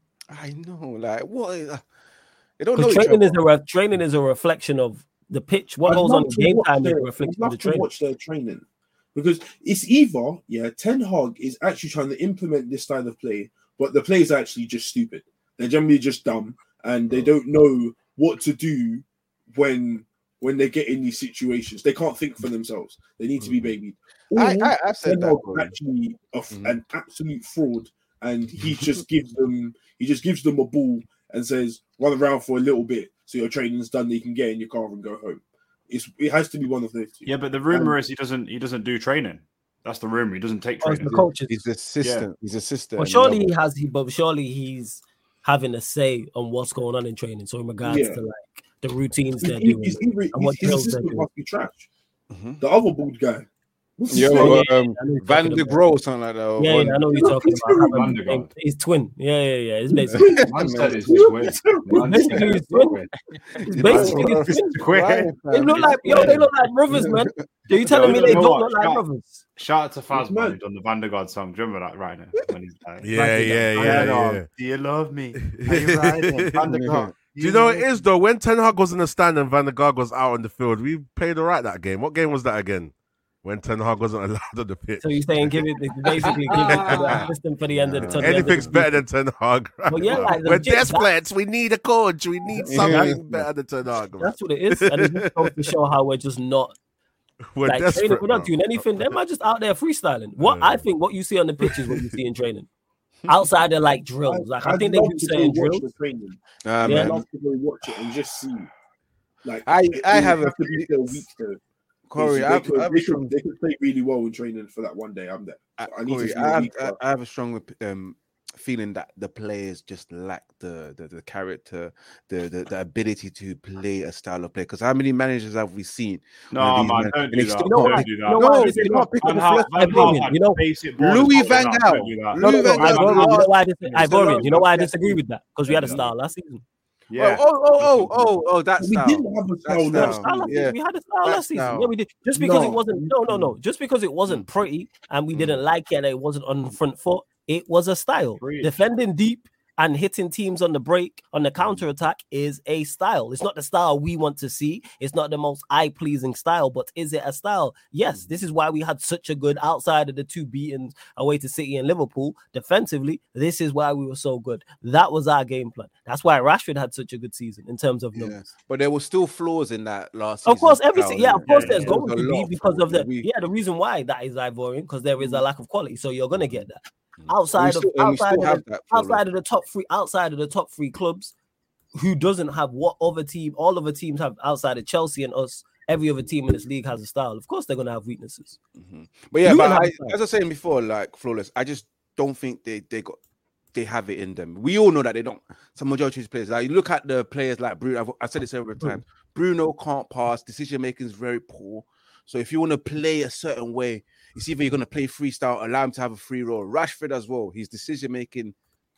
I know, like what? Is, uh, they don't know. Training is a re- training is a reflection of the pitch. What I'd goes on in game time their, is a reflection of the training. Watch their training because it's either yeah, Ten Hag is actually trying to implement this style of play, but the players are actually just stupid. They're generally just dumb and they don't know what to do when when they get in these situations. They can't think for themselves. They need to be babied. Or I, I, I've said that actually a, mm-hmm. an absolute fraud, and he just gives them he just gives them a ball and says run around for a little bit so your training's done. That you can get in your car and go home. It's it has to be one of those two. Yeah, but the rumor um, is he doesn't he doesn't do training. That's the rumor. He doesn't take training. The coaches. He's assistant. Yeah. He's assistant. Well, surely he has. He, but surely he's having a say on what's going on in training. So in regards yeah. to like the routines they're he, doing, he's, he, and what his assistant must be trash. Mm-hmm. The other bald guy. Yeah, well, um, Van der Gro or something like that. Yeah, yeah, I know what you're talking about. His twin. Yeah, yeah, yeah. It's basically Man said it's his twin. It's basically his twin. It's basically his twin. They look like yo, they look like brothers, man. Are you telling me they don't look like brothers? Shout out to Fazman on the Van der God song. Do you remember that right now? When he's like, yeah, yeah, yeah, yeah. Do you love me? Are you riding? Van der God. Do you know what it is though? When Ten Hag was in the stand and Van der Gaag was out on the field, we played all right that game. What game was that again? When Ten Hag wasn't allowed on the pitch. So you're saying give it basically give it the system for the end of the tunnel. Anything's better than Ten Hag. Right? Well, yeah, like, we're desperate. We need a coach. We need something yeah. better than Ten Hag. That's what it is. And it just goes to show how we're just not we're like desperate. Training, we're not doing anything. They're just out there freestyling. What yeah. I think what you see on the pitch is what you see in training. Outside of like drills. Like I, I think they do certain drills. The uh, yeah, I'd love to go watch it and just see. Like I, it, I have, have a to be there a week though. Corey, they, I've, could, I've they, strong, could, they could play really well in training for that one day. I'm there. I, I need Corey, to. I have, I, I have a strong um, feeling that the players just lack the the, the character, the, the the ability to play a style of play. Because how many managers have we seen? No, man, don't do that. Don't do that. No, no, you know, pick up the you know, Louis Van Gaal. No, no, no. You know why? Ivorian. You know why I disagree with that? Because we had a style last season. Yeah. Oh, oh, oh, oh, oh, that's we style. didn't have a style. That's style. Yeah. We had a style last season. Style. Yeah, we did. Just because no. it wasn't no, no, no. Just because it wasn't pretty and we didn't like it and it wasn't on the front foot, it was a style. Great. Defending deep and hitting teams on the break, on the counter attack is a style. It's not the style we want to see. It's not the most eye-pleasing style, but is it a style? Yes, this is why we had such a good outside of the two beatings away to City and Liverpool. Defensively, this is why we were so good. That was our game plan. That's why Rashford had such a good season in terms of numbers. Yeah. But there were still flaws in that last season. Of course, everything. Yeah, of course, yeah, there's yeah, going to be because of the we... yeah the reason why that is Ivorian because there is a lack of quality. So you're gonna get that. Outside still, of outside of the, outside of the top three, outside of the top three clubs, who doesn't have what other team? All other teams have outside of Chelsea and us. Every other team in this league has a style. Of course, they're gonna have weaknesses. Mm-hmm. But yeah, but I, as I was saying before, like Flawless, I just don't think they they got they have it in them. We all know that they don't. Some majority of players, like you look at the players like Bruno. I've, I've said it several times. Mm-hmm. Bruno can't pass. Decision making is very poor. So if you want to play a certain way, it's either you're going to play freestyle, allow him to have a free roll. Rashford as well, his decision making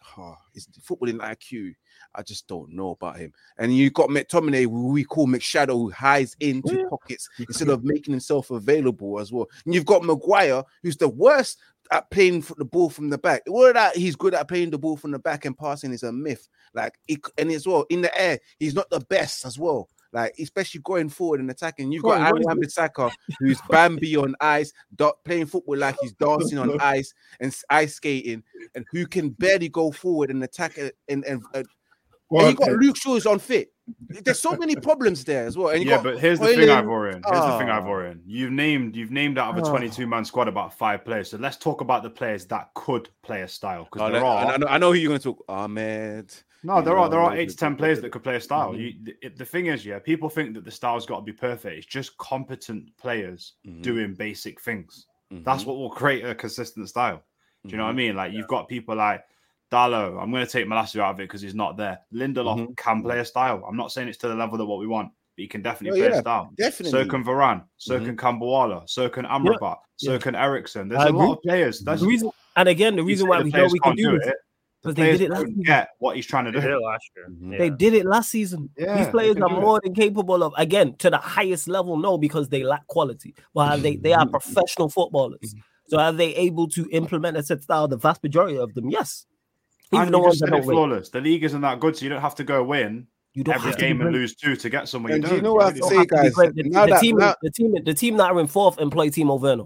oh, his footballing I Q, I just don't know about him. And you got McTominay, who we call McShadow, who hides into yeah. pockets instead of making himself available as well. And you've got Maguire, who's the worst at playing the ball from the back. All that he's good at playing the ball from the back and passing is a myth. Like, he, and as well in the air, he's not the best as well. Like, especially going forward and attacking. You've got Aaron Wan-Bissaka, who's Bambi on ice, do- playing football like he's dancing on ice and ice skating, and who can barely go forward and attack. And, and, and, and you got Luke Shaw who's unfit. There's so many problems there as well. And you yeah, got but here's Hoyland. the thing, Ivorian. Here's oh. the thing, Ivorian. You've named you've named out of a twenty-two man squad about five players. So let's talk about the players that could play a style. Because oh, there no, are. I know, I know who you're going to talk. Ahmed. No, there are there are eight to ten players that could play a style. Mm-hmm. You, the, the thing is, yeah, people think that the style's got to be perfect. It's just competent players mm-hmm. doing basic things. Mm-hmm. That's what will create a consistent style. Do you know mm-hmm. what I mean? Like you've got people like Dallo. I'm going to take Malacia out of it because he's not there. Lindelof mm-hmm. can play a style. I'm not saying it's to the level of what we want, but he can definitely oh, play yeah, a style. Definitely. So can Varane. So mm-hmm. can Kambuwala. So can Amrabat. Yeah. So yeah. can Ericsson. There's I a agree. lot of players. That's the reason, and again, the reason why we know we can do it. Because the they did it last season. Get what he's trying to do. They did it last year. Mm-hmm. Yeah. They did it last season. Yeah, These players are more it. than capable of, again, to the highest level, no, because they lack quality. But are they, they are professional footballers. So are they able to implement a set style? The vast majority of them, yes. Even the ones that don't flawless. Win. The league isn't that good, so you don't have to go win you don't every game and lose two to get somewhere. And you do don't. You know what I have to say, guys? The, the, team, now... the, team, the team that are in fourth employ Timo Werner.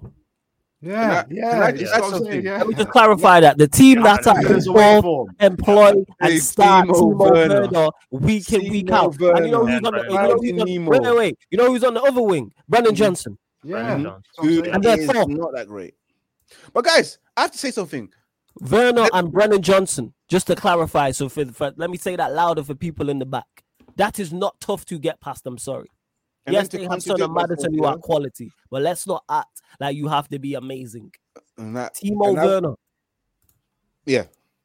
Yeah, I, yeah. I just yeah. Saying, yeah. Let me just clarify that the team yeah, that's at fourth employ and start Timo Werner, Werner week in, week out. Werner. And you know who's on the, you know who's on, wait, wait, wait. You know who's on the other wing? Brennan Johnson. Yeah, mm-hmm. and they're fourth. Not that great. But guys, I have to say something. Werner let, and Brennan Johnson, just to clarify. So for, for let me say that louder for people in the back. That is not tough to get past. I'm sorry. And yes, they have Son and Maddison who are quality, but let's not act like you have to be amazing. And that, Timo and that, Werner. Yeah.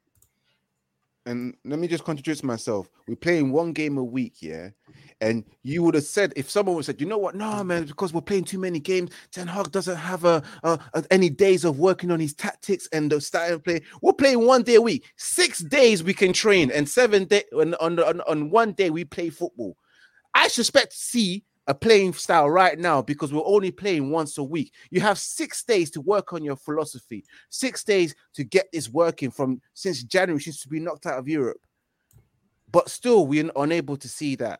And let me just contradict myself. We're playing one game a week, yeah? And you would have said, if someone would have said, you know what? No, man, because we're playing too many games, Ten Hag doesn't have a, a, a any days of working on his tactics and the style of play. We're playing one day a week. Six days we can train, and seven days on, on, on, on one day we play football. I suspect to see a playing style right now because we're only playing once a week. You have six days to work on your philosophy, six days to get this working from since January, since we've been knocked out of Europe. But still, we're unable to see that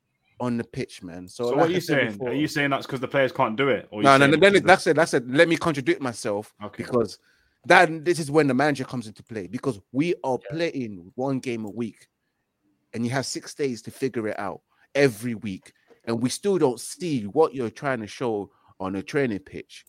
on the pitch, man. So, so like what are you saying? Before, are you saying that's because the players can't do it? Or no, no, no. Then that's it. That's it. Let me contradict myself okay. because that this is when the manager comes into play because we are yeah. playing one game a week, and you have six days to figure it out every week. And we still don't see what you're trying to show on a training pitch,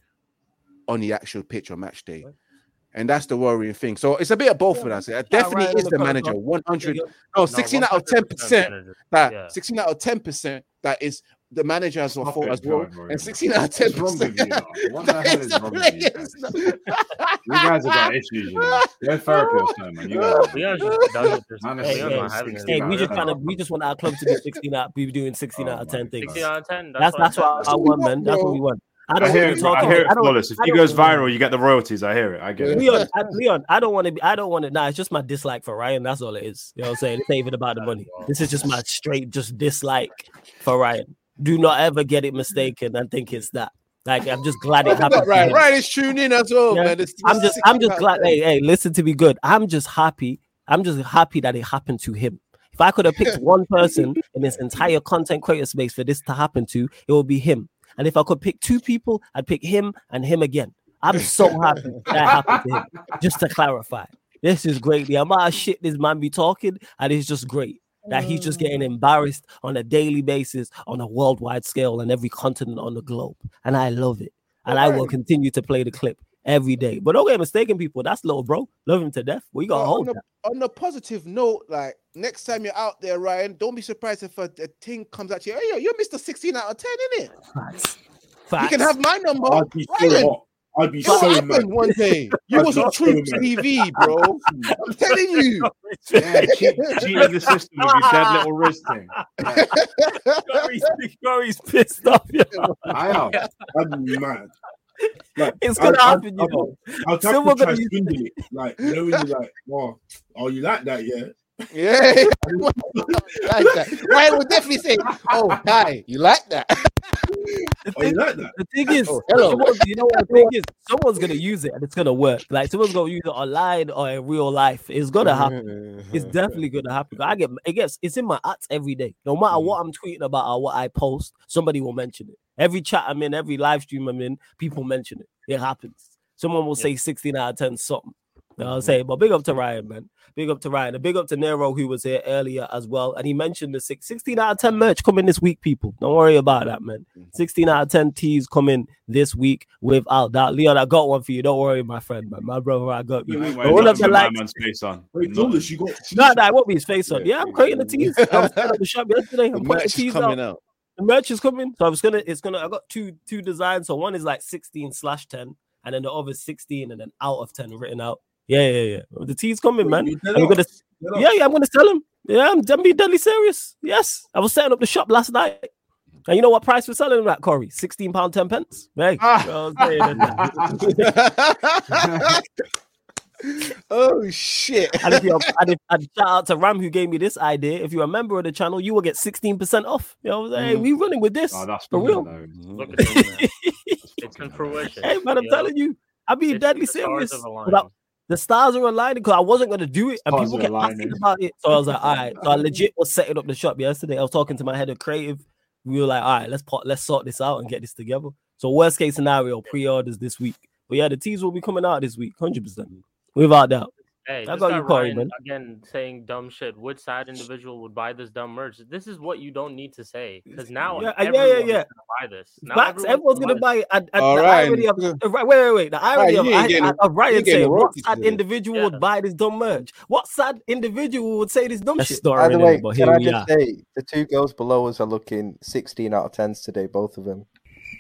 on the actual pitch on match day. And that's the worrying thing. So it's a bit of both of us. It definitely yeah, right. is the manager. one hundred, no, sixteen out of ten percent. That yeah. sixteen out of ten percent. That is the manager as well, as well. And sixteen out of ten percent. What the hell is wrong with you? You guys have got issues. You know? You're therapy or something, man. You guys. We are just done hey, hey, hey, we just trying to. We just want our club to be sixteen out. Be doing sixteen oh, out of ten things. Sixteen out of ten. That's that's what I want, man. That's what we want. I, don't I hear it. I hear it flawless. If he goes viral, you get the royalties. I hear it. I get it. Leon, I, Leon, I don't want to be. I don't want to. Nah, it's just my dislike for Ryan. That's all it is. You know what I'm saying? It's not even about the money. This is just my straight, just dislike for Ryan. Do not ever get it mistaken and think it's that. Like I'm just glad it happened. Right, Ryan is tuning in as well, yeah. man. It's, I'm just, I'm just glad. Hey, hey, listen to me, good. I'm just happy. I'm just happy that it happened to him. If I could have picked one person in this entire content creator space for this to happen to, it would be him. And if I could pick two people, I'd pick him and him again. I'm so happy that happened to him. Just to clarify, this is great. The amount of shit this man be talking, and it's just great that he's just getting embarrassed on a daily basis on a worldwide scale and every continent on the globe. And I love it. And I will continue to play the clip every day. But don't get mistaken, people. That's little bro. Love him to death. We got to hold on that. A, on a positive note, like next time you're out there, Ryan, don't be surprised if a, a thing comes at you. Hey, yo, you're Mister sixteen out of ten, innit? Facts. Facts. You can have my number. I'd be so, I'd be so mad one day. You was on Truth T V, bro. I'm telling you. Yeah, cheat, cheating the system with your dead little wrist thing. Yeah. Gary's, Gary's pissed off. Yeah. I am. I'd be mad. Like, it's gonna I, happen, I, you know. I'll have Someone to try gonna use swindle it. Like, you know, when you're like, oh, oh, you like that, yeah? Yeah. Like that. Ryan would definitely say, "Oh, hi, you like that?" The Oh, thing, you like that? the thing is, Oh, hello. someone's- you know what the thing is? Someone's gonna use it and it's gonna work. Like someone's gonna use it online or in real life. It's gonna happen. It's definitely gonna happen. I get, it gets, it's in my ads every day. No matter Mm. what I'm tweeting about or what I post, somebody will mention it. Every chat I'm in, every live stream I'm in, people mention it. It happens. Someone will say sixteen out of ten something. You know what I'm saying? But big up to Ryan, man. Big up to Ryan. And big up to Nero, who was here earlier as well. And he mentioned the six, sixteen out of ten merch coming this week, people. Don't worry about that, man. sixteen out of ten tees coming this week without that. Leon, I got one for you. Don't worry, my friend, man. My brother, I got you. Wait, But all not of the put my likes. man's face on. Wait, Flawless, you got No, no, it won't be his face on. Yeah, I'm creating the tees. I was at the shop yesterday. I'm The putting merch the is tees coming out. out. The merch is coming. So I was gonna, it's gonna, I got two two designs. So one is like sixteen slash ten, and then the other is sixteen and then out of ten written out. Yeah, yeah, yeah. The tea's coming, man. You I'm gonna, yeah, yeah, I'm gonna sell him. Yeah, I'm, I'm being deadly serious. Yes. I was setting up the shop last night. And you know what price we're selling them at, Corey? sixteen pounds ten pence. Hey, Ah. you know what I'm saying? Oh shit! And if you're, and, if, and shout out to Ram who gave me this idea. If you're a member of the channel, you will get sixteen percent off. You know what I'm saying? Mm. We running with this Oh, that's for real. brilliant, though. Look at this, man. It's in fruition. Hey man, I'm you know? telling you, I'm being It's- deadly the stars serious. have aligned. Without- The stars are aligning because I wasn't gonna do it, and Stars people are kept aligning. asking about it. So I was like, all right. So I legit was setting up the shop yesterday. I was talking to my head of creative. We were like, all right, let's pot, let's sort this out and get this together. So worst case scenario, pre-orders this week. But yeah, the teas will be coming out this week, hundred percent, without doubt. Hey, I this got guy you, Corey, Ryan, man. again saying dumb shit. Which sad individual would buy this dumb merch? This is what you don't need to say because now Yeah, yeah, everyone yeah, is yeah. gonna buy this. Now Facts, everyone's gonna this. buy it. And, and All the right. irony of, uh, wait, wait, wait. The irony Right, of, you ain't I- getting- I- of Ryan you ain't getting saying, what royalties sad today. individual Yeah. would buy this dumb merch? What sad individual would say this dumb shit? By the way, but can here I we just are. say the two girls below us are looking sixteen out of tens today, both of them.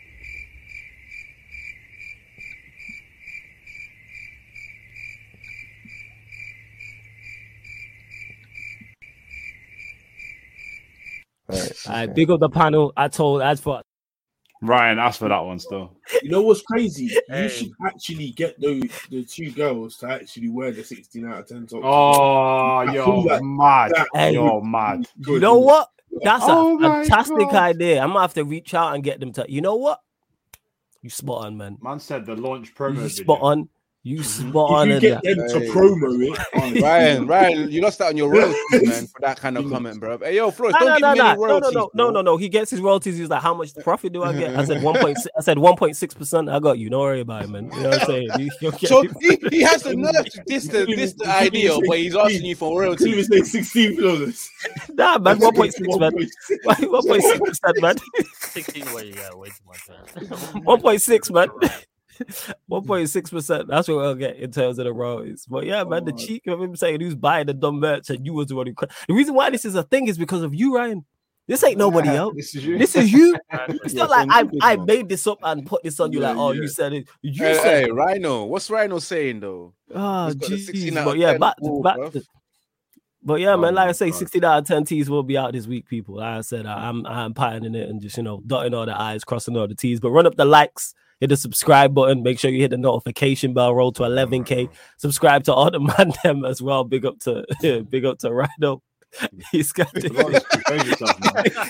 Right, I okay. big up the panel. I told as for Ryan, ask for that one still. You know what's crazy? Hey. You should actually get the the two girls to actually wear the sixteen out of ten top. Oh, I you're feel like mad. that Hey. You're mad. you know what? That's Oh a my fantastic God. idea. I'm gonna have to reach out and get them to. You know what? You spot on, man. Man said the launch promo You video. spot on. You spot on. If you in get that. them to Hey. promo it, oh, Ryan, Ryan, you lost out on your royalties, man, for that kind of comment, bro. Hey, yo, Flores, No, don't no, give no, me no, any no, no, royalties. no, no, bro. no, no. He gets his royalties. He's like, how much profit do I get? I said one point. I said one point six percent. I got you. Don't worry about it, man. You know what I'm saying? You, you'll get So it. he, he has the nerve to diss the, diss the idea where he's asking you for I couldn't even royalties. say sixteen Flawless. Nah, man. One point six, man. One point six percent, man. sixteen way, yeah, way too much, man. One point six, man. One point six percent. That's what we'll get in terms of the royalties. But yeah, man, the Oh, cheek of him saying who's buying the dumb merch and you was the one who. cra- The reason why this is a thing is because of you, Ryan. This ain't nobody else. This is you. This is you. Exactly. It's Yeah, not like some I, good I man. made this up and put this on you. Yeah, Like, oh, yeah. you said it. You Hey, said hey, it. Rhino, what's Rhino saying though? Oh, He's got the sixteen jeez. out But of yeah, ten back, wall, back. bruv. To, but yeah, Oh man, like my I say, God. sixteen out of ten T's will be out this week, people. Like I said, I, I'm I'm patterning it and just, you know, dotting all the I's, crossing all the T's. But run up the likes, hit the subscribe button, make sure you hit the notification bell, roll to eleven K. Subscribe to all the man them as well. Big up to big up to Rhino. He's got Flawless, the, behave yourself,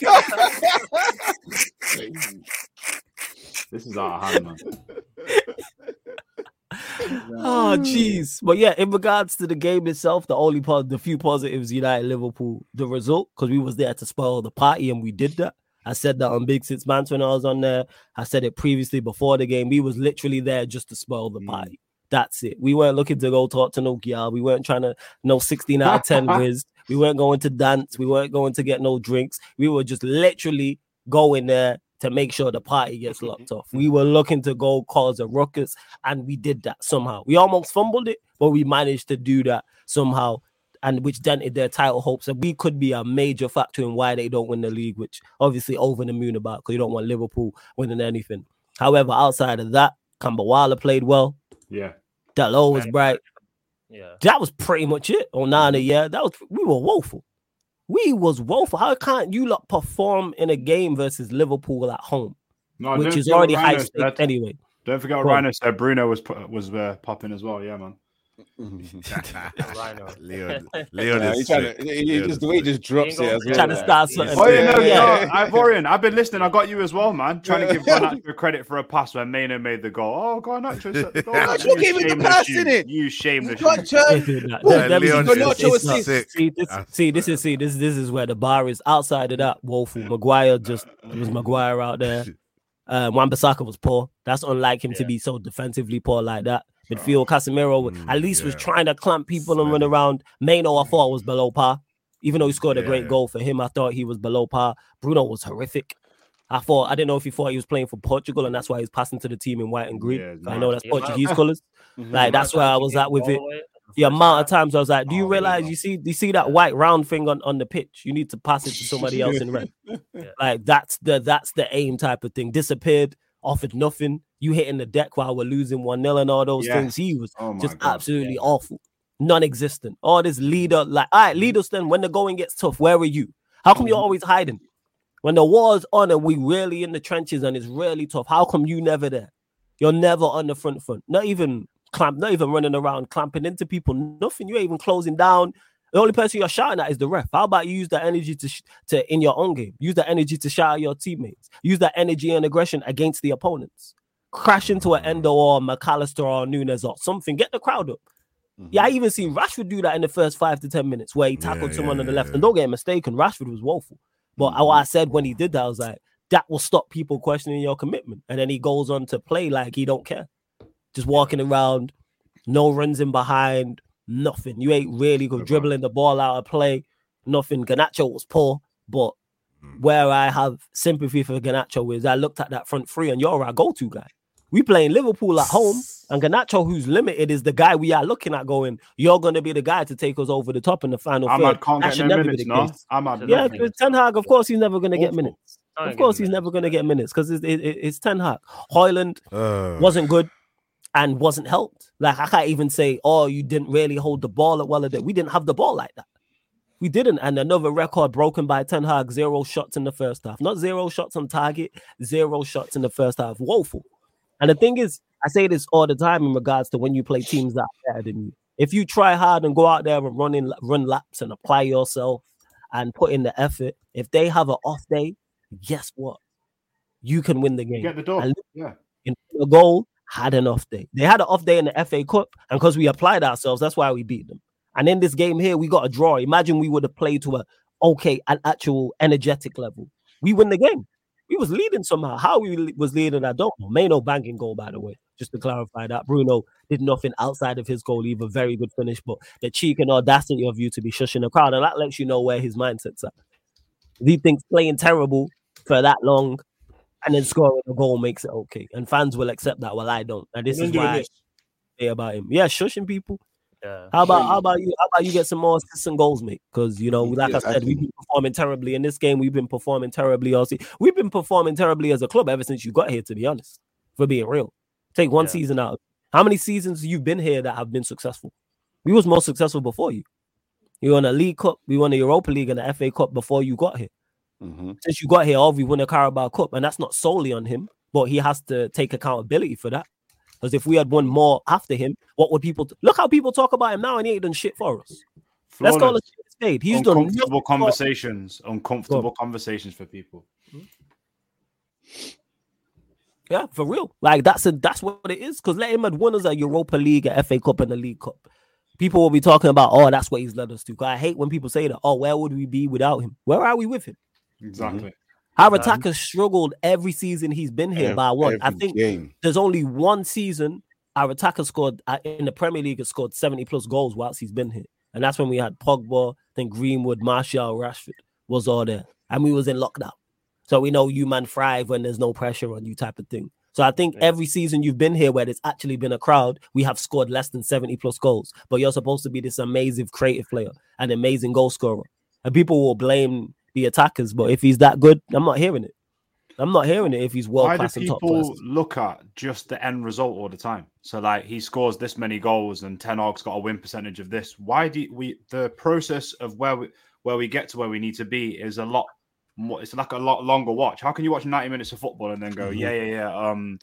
man. This is out of hand, man. oh jeez. But yeah, in regards to the game itself, the only part, the few positives, United Liverpool, the result, because we was there to spoil the party and we did that. I said that on Big Six Mans when I was on there. I said it previously before the game. We was literally there just to spoil the party. That's it. We weren't looking to go talk to no girl. We weren't trying to no sixteen out of ten whiz. We weren't going to dance. We weren't going to get no drinks. We were just literally going there to make sure the party gets locked off. We were looking to go cause a ruckus, and we did that somehow. We almost fumbled it, but we managed to do that somehow, and which dented their title hopes. And we could be a major factor in why they don't win the league, which obviously over the moon about, because you don't want Liverpool winning anything. However, outside of that, Kambawala played well. Yeah. Dalot was bright. Yeah. That was pretty much it. Onana, yeah, that was we were woeful. We was woeful. How can't you lot perform in a game versus Liverpool at home, No, which don't is feel what already high Rhino stakes said. anyway? Don't forget what Go on. Rhino said. Bruno was was uh, popping as well. Yeah, man. Rhino. Leon, Leon Yeah, is he's trying sick. to, he, he Leon just is the way he sick. just drops He it ain't as gonna well. Trying to like. start something. Oh yeah, no, Yeah. no, I, Vorian, I've been listening. I got you as well, man. Trying to give Garnacho credit for a pass when Maino made the goal. Oh, Garnacho set the goal. Garnacho You gave him the shameless pass, you. innit? You shameless. Got you. turned. That- Yeah, that- that was- Leon Garnacho it's- it's was not- sick. See, this, That's- see, this is see, this this is where the bar is. Outside of that, woeful. Maguire just it was Maguire out there. Uh, Wan-Bissaka was poor. That's unlike him to Yeah. be so defensively poor like that. Midfield, Casemiro Mm, at least was yeah. trying to clamp people and run Smelly. around. Maino, I thought was below par. Even though he scored a Yeah. great goal for him, I thought he was below par. Bruno was horrific. I thought I didn't know if he thought he was playing for Portugal and that's why he's passing to the team in white and green. Yeah, I know that's he might- Portuguese colours. Like that's where I was at with it. The First amount of time. times I was like, do you Oh, realize yeah. you see you see that white round thing on, on the pitch? You need to pass it to somebody else in red. Like that's the that's the aim type of thing. Disappeared, offered nothing. You hitting the deck while we're losing one nil and all those Yes. things. He was Oh my just God. absolutely awful, non-existent. All this leader, like, all right, lead us then. When the going gets tough, where are you? How come you're always hiding? When the war's on and we really in the trenches and it's really tough, how come you never there? You're never on the front front. Not even clamp, not even running around clamping into people. Nothing. You ain't even closing down. The only person you're shouting at is the ref. How about you use that energy to sh- to in your own game? Use that energy to shout at your teammates. Use that energy and aggression against the opponents. Crash into an Endo or McAllister or Nunes or something. Get the crowd up. Yeah, I even seen Rashford do that in the first five to ten minutes where he tackled Yeah, someone yeah, on the yeah, left. yeah. And don't get mistaken, Rashford was woeful. But what I said when he did that, I was like, that will stop people questioning your commitment. And then he goes on to play like he don't care. Just walking around, no runs in behind, nothing. You ain't really good dribbling the ball out of play, nothing. Garnacho was poor, but where I have sympathy for Garnacho is I looked at that front three and you're our go-to guy. We playing Liverpool at home, and Garnacho, who's limited, is the guy we are looking at going, you're going to be the guy to take us over the top in the final Ahmad third. can't That get should no never minutes, be the no? case. Ahmad, Yeah, nothing. because Ten Hag, of course, he's never going to get Awful. minutes. Not Of getting course, he's minutes. never going to get minutes because it's, it, it- it's Ten Hag. Hoyland Uh, wasn't good and wasn't helped. Like, I can't even say, oh, you didn't really hold the ball at well. We didn't have the ball like that. We didn't. And another record broken by Ten Hag, zero shots in the first half. Not zero shots on target, zero shots in the first half. Woeful. And the thing is, I say this all the time in regards to when you play teams that are better than you. If you try hard and go out there and run, in, run laps and apply yourself and put in the effort, if they have an off day, guess what? You can win the game. Get the door. And Yeah. in the goal had an off day. They had an off day in the F A Cup, and because we applied ourselves, that's why we beat them. And in this game here, we got a draw. Imagine we would have played to a okay, an actual energetic level. We win the game. We was leading somehow. How we was leading, I don't know. Maino banging goal, by the way. Just to clarify that. Bruno did nothing outside of his goal, either. Very good finish, but the cheek and audacity of you to be shushing the crowd, and that lets you know where his mindset's at. He thinks playing terrible for that long and then scoring a goal makes it okay. And fans will accept that. Well, I don't. And this And is then doing why I this. say about him. Yeah, shushing people. Yeah. How about how about you? How about you get some more assists and goals, mate? Because you know, like Yeah, I said, we've been performing terribly in this game. We've been performing terribly all season. We've been performing terribly as a club ever since you got here. To be honest, for being real, take one Yeah. season out. How many seasons you've been here that have been successful? We was more successful before you. You won a League Cup, we won the Europa League and the F A Cup before you got here. Mm-hmm. Since you got here, all we won a Carabao Cup, and that's not solely on him, but he has to take accountability for that. Because if we had won more after him, what would people t- look how people talk about him now and he ain't done shit for us? Let's call it Flawless. spade. He's done Uncomfortable nothing for- conversations. Uncomfortable conversations for people. Yeah, for real. Like that's a that's what it is. Because let him have won us a Europa League, a F A Cup, and a League Cup. People will be talking about, oh, that's what he's led us to. 'Cause I hate when people say that. Oh, where would we be without him? Where are we with him? Exactly. Our attackers struggled every season he's been here Every- by one. I every think game. there's only one season our attacker scored uh, in the Premier League has scored seventy plus goals whilst he's been here. And that's when we had Pogba, then Greenwood, Martial, Rashford was all there. And we was in lockdown. So we know you man thrive when there's no pressure on you type of thing. So I think every season you've been here where there's actually been a crowd, we have scored less than seventy plus goals. But you're supposed to be this amazing creative player, an amazing goal scorer. And people will blame the attackers, but if he's that good, I'm not hearing it. I'm not hearing it if he's world Why do class and top people class. look at just the end result all the time? So, like, he scores this many goals and Ten Hag's got a win percentage of this. Why do we? The process of where we where we get to where we need to be is a lot more. It's like a lot longer watch. How can you watch ninety minutes of football and then go, Mhm. yeah, yeah, yeah. Um,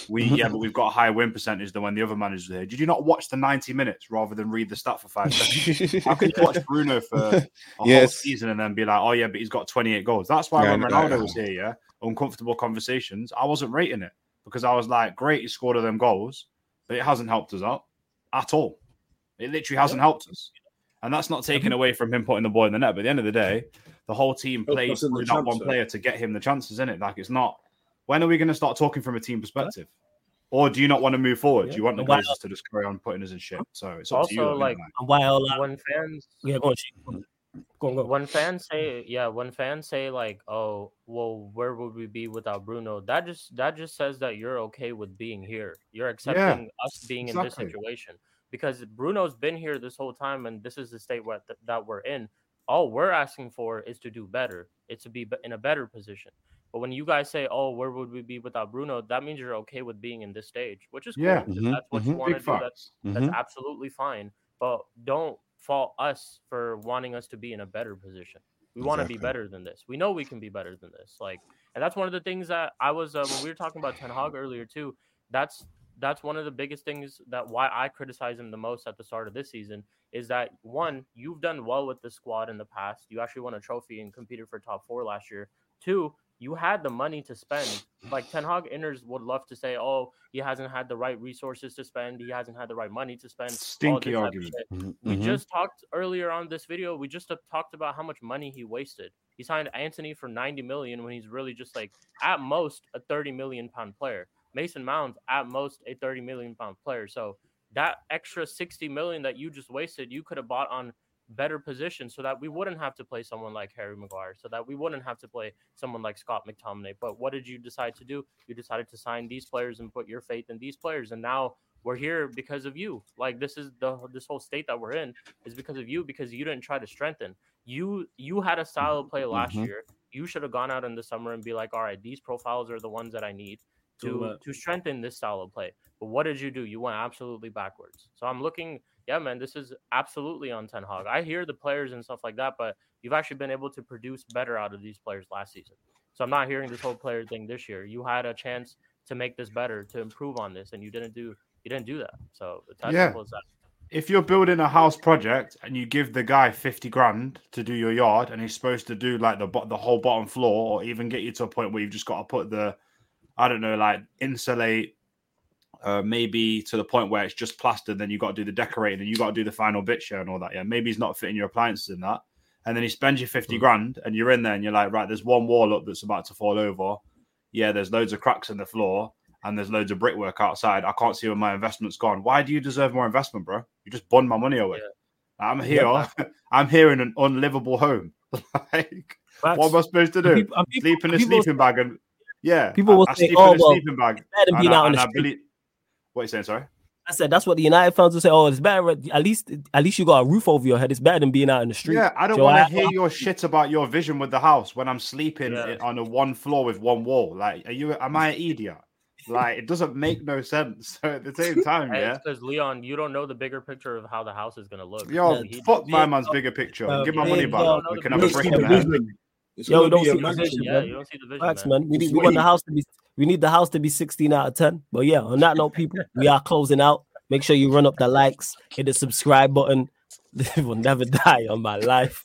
We yeah, but we've got a higher win percentage than when the other managers were here. Did you not watch the ninety minutes rather than read the stat for five seconds? How could you watch Bruno for a Yes. whole season and then be like, oh yeah, but he's got twenty-eight goals? That's why Yeah, when no, Ronaldo yeah. was here, yeah, uncomfortable conversations, I wasn't rating it because I was like, great, he scored all them goals, but it hasn't helped us out at all. It literally hasn't helped us. And that's not taken away from him putting the ball in the net. But at the end of the day, the whole team Helped played us in the through that one transfer. player to get him the chances, isn't it? Like, it's not. When are we going to start talking from a team perspective? Or do you not want to move forward? Yeah. Do you want the And why- Glazers to just carry on putting us in shit? So it's up to you. Also, isn't it? like, And why all that? when fans Yeah, go on, Chief. Go on, go on. when fans say yeah when fans say like, oh well, where would we be without Bruno, that just that just says that you're okay with being here. You're accepting us being in exactly. this situation because Bruno's been here this whole time and this is the state where, that we're in. All we're asking for is to do better. It's to be be- in a better position. But when you guys say, oh, where would we be without Bruno, that means you're okay with being in this stage, which is cool. Yeah. If Mhm, that's what you mhm. want to Big do. That's facts. that's Mhm. absolutely fine. But don't fault us for wanting us to be in a better position. We want to be Exactly. better than this. We know we can be better than this. Like, and that's one of the things that I was uh, when we were talking about Ten Hag earlier too. That's that's one of the biggest things that why I criticize him the most at the start of this season is that one, you've done well with the squad in the past. You actually won a trophy and competed for top four last year. Two, you had the money to spend. Like Ten Hag inners would love to say, oh, he hasn't had the right resources to spend. He hasn't had the right money to spend. all Stinky this type of argument. shit. Mhm, We mhm. just talked earlier on this video. We just uh, talked about how much money he wasted. He signed Anthony for ninety million when he's really just like at most a thirty million pound player. Mason Mount at most a thirty million pound player. So that extra sixty million that you just wasted, you could have bought on better positions so that we wouldn't have to play someone like Harry Maguire, so that we wouldn't have to play someone like Scott McTominay. But what did you decide to do? You decided to sign these players and put your faith in these players, and now we're here because of you. Like this is the this whole state that we're in is because of you, because you didn't try to strengthen. You you had a style of play last Mhm. year. You should have gone out in the summer and be like, all right, these profiles are the ones that I need to Do it. to strengthen this style of play. But what did you do? You went absolutely backwards. So I'm looking, yeah, man, this is absolutely on Ten Hag. I hear the players and stuff like that, but you've actually been able to produce better out of these players last season. So I'm not hearing this whole player thing this year. You had a chance to make this better, to improve on this, and you didn't do you didn't do that. So it's as Yeah. simple as that. If you're building a house project and you give the guy fifty grand to do your yard and he's supposed to do like the bo- the whole bottom floor or even get you to a point where you've just got to put the, I don't know, like insulate, uh, maybe to the point where it's just plastered, then you got to do the decorating and you got to do the final bit share and all that. Yeah, maybe he's not fitting your appliances in that. And then he spends you fifty grand and you're in there and you're like, right, there's one wall up that's about to fall over. Yeah, there's loads of cracks in the floor and there's loads of brickwork outside. I can't see where my investment's gone. Why do you deserve more investment, bro? You just bun my money away. Yeah. I'm here. I'm here in an unlivable home. Like, Facts. what am I supposed to do? And people- and people- Sleep in a people- sleeping bag and yeah, People will I, I say, sleep "Oh, in a well, sleeping bag." better than And being I- out on and the I street. believe- What are you saying? Sorry. I said that's what the United fans will say. Oh, it's better. At least, at least you got a roof over your head. It's better than being out in the street. Yeah, I don't So want I- to hear your shit about your vision with the house when I'm sleeping Yeah. in- on a one floor with one wall. Like, are you? Am I an idiot? Like, it doesn't make no sense. So at the same time, Hey, yeah. it's because Leon, you don't know the bigger picture of how the house is gonna look. Yo, He- fuck he- my man's bigger picture. Uh, Give my yeah, money yeah, back. no, we no, can no, have a It's break not in the a head. vision. It's Yo, gonna don't be see a the mansion, vision, Yeah, man. you don't see the vision, Facts, man. man. We This need, is we what want the he- house to be we need the house to be sixteen out of ten. But yeah, on that note, people, we are closing out. Make sure you run up the likes, hit the subscribe button. This will never die on my life.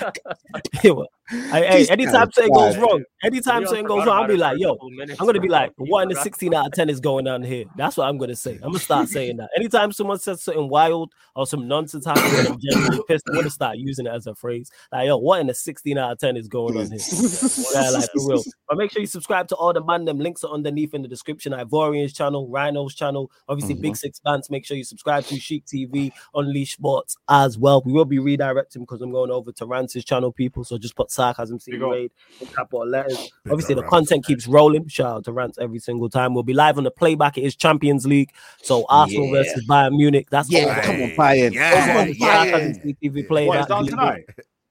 Hey, hey, This anytime guy's something goes bad. wrong, anytime Leon something goes forgot wrong, I'll about be it for like, a yo, couple minutes, I'm gonna be bro. like, He what in the forgot. sixteen out of ten is going on here? That's what I'm gonna say. I'm gonna start saying that. Anytime someone says something wild or some nonsense happens and I'm genuinely pissed, I'm gonna start using it as a phrase. Like, yo, what in the sixteen out of ten is going on here? Yeah, like for real. But make sure you subscribe to all the man. Them links are underneath in the description. Ivorian's channel, Rhino's channel, obviously Mhm. Big Six Bands. Make sure you subscribe to Chic T V, Unleash Sports as well. We will be redirecting because I'm going over to Rance's channel, people. So just put Sarcasm City Big up. Raid in capital letters. Big Obviously, up, the Rance. content keeps rolling. Shout out to Rance every single time. We'll be live on the playback. It is Champions League. So Arsenal Yeah. versus Bayern Munich. That's Yeah, over. come on, Bayern. Yeah, Over on yeah. Sarcasm City T V What playback. is that tonight?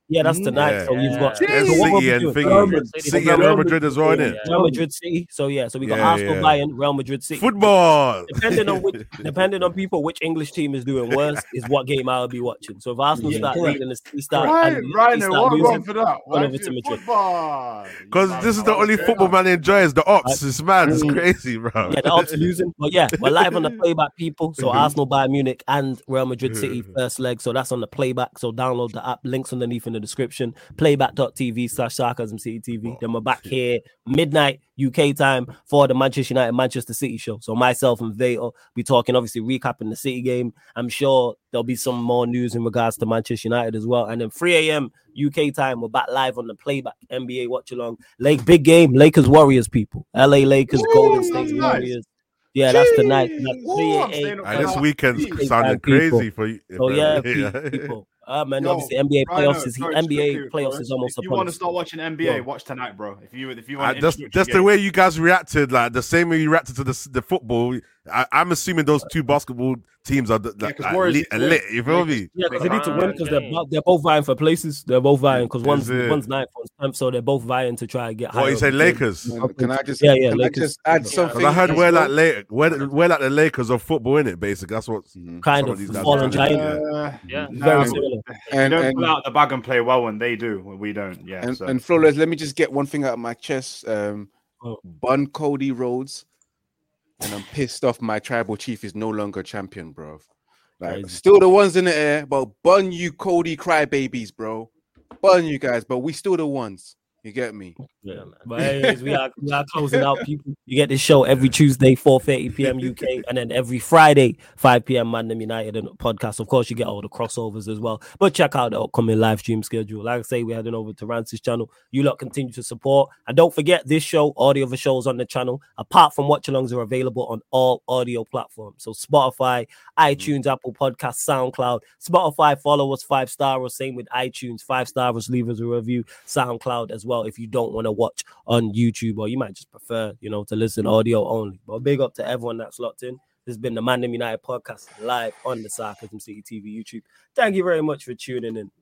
Yeah, that's tonight. Yeah. So you've got There's so what we'll City be and doing- thingy. City and Real Madrid as well, innit? Real Madrid City. So yeah, so we got Yeah, Arsenal, yeah. Bayern, Real Madrid City. Football. Depending on which, depending on people, which English team is doing worse is what game I'll be watching. So if Arsenal Yeah, start correct. leading, the City start Right, and right, City no, start what losing, wrong for that? gone Why over do to you Madrid. football? Because this is the only football man enjoys. The ops. It's mad. It's crazy, bro. Yeah, the odds losing. But yeah, we're live on the playback, people. So Arsenal, Bayern Munich, and Real Madrid City first leg. So that's on the playback. So download the app. Links underneath in the description. Playback.tv slash Sarcasm City T V. Then we're back here midnight U K time for the Manchester United Manchester City show. So myself and Vato be talking, obviously recapping the City game. I'm sure there'll be some more news in regards to Manchester United as well. And then three a.m. U K time, we're back live on the playback. N B A watch along. Lake big game. Lakers Warriors, people. L A Lakers, Ooh, Golden that's State nice. Warriors. Yeah, that's the night. Jeez. That's Ooh, three I'm a staying up And for this that. weekend Jeez. sounded People. crazy for you. Oh yeah, Yeah. pe- people. Uh, man, Yo, obviously N B A Rhino, playoffs is sorry, N B A quickly, playoffs Flores, is almost if you upon want to us. start watching N B A, Go. watch tonight, bro. If you if you Uh, want, that's introductory that's the game. way you guys reacted, like the same way you reacted to the the football. I, I'm assuming those two basketball teams are the, the, Yeah, 'cause like, Warriors lit, need to lit. win. You feel Lakers- me? Yeah, because they need to win because they're Game. bo- they're both vying for places. They're both vying because one's it? one's ninth, one's tenth, so they're both vying to try and get higher. What you up say, the Lakers? table. Can I just Yeah, yeah, can I Lakers. just add Yeah. something? Because I heard as we're well? like late, we're, we're like the Lakers of football, in it. Basically, that's what Mhm. Kind some of these guys fallen are trying to giant. do, yeah. Uh, Yeah. no, Very but similar. And- you don't and- pull out the bag and play well when they do, when we don't. Yeah. And, so. and Flores, let me just get one thing out of my chest. Um, Oh. Bun Cody Rhodes, and I'm pissed off. My tribal chief is no longer champion, bro. Like, Crazy. still the ones in the air, but bun you, Cody crybabies, bro. Bun you guys, but we still the ones. You get me? Yeah, man. But anyways, we are we are closing out, people. You get this show every Tuesday, four thirty p.m. U K, and then every Friday, five p.m. Mandem United and podcast. Of course, you get all the crossovers as well. But check out the upcoming live stream schedule. Like I say, we're heading over to Rancis channel. You lot continue to support. And don't forget, this show, all the other shows on the channel, apart from watch alongs, are available on all audio platforms. So Spotify, iTunes, Apple Podcasts, SoundCloud. Spotify, follow us five star or same with iTunes, five stars, leave us a review. SoundCloud as well if you don't want to watch on YouTube, or you might just prefer, you know, to listen audio only. But big up to everyone that's locked in. This has been the Mandem United podcast live on the Sarcasm City T V YouTube. Thank you very much for tuning in.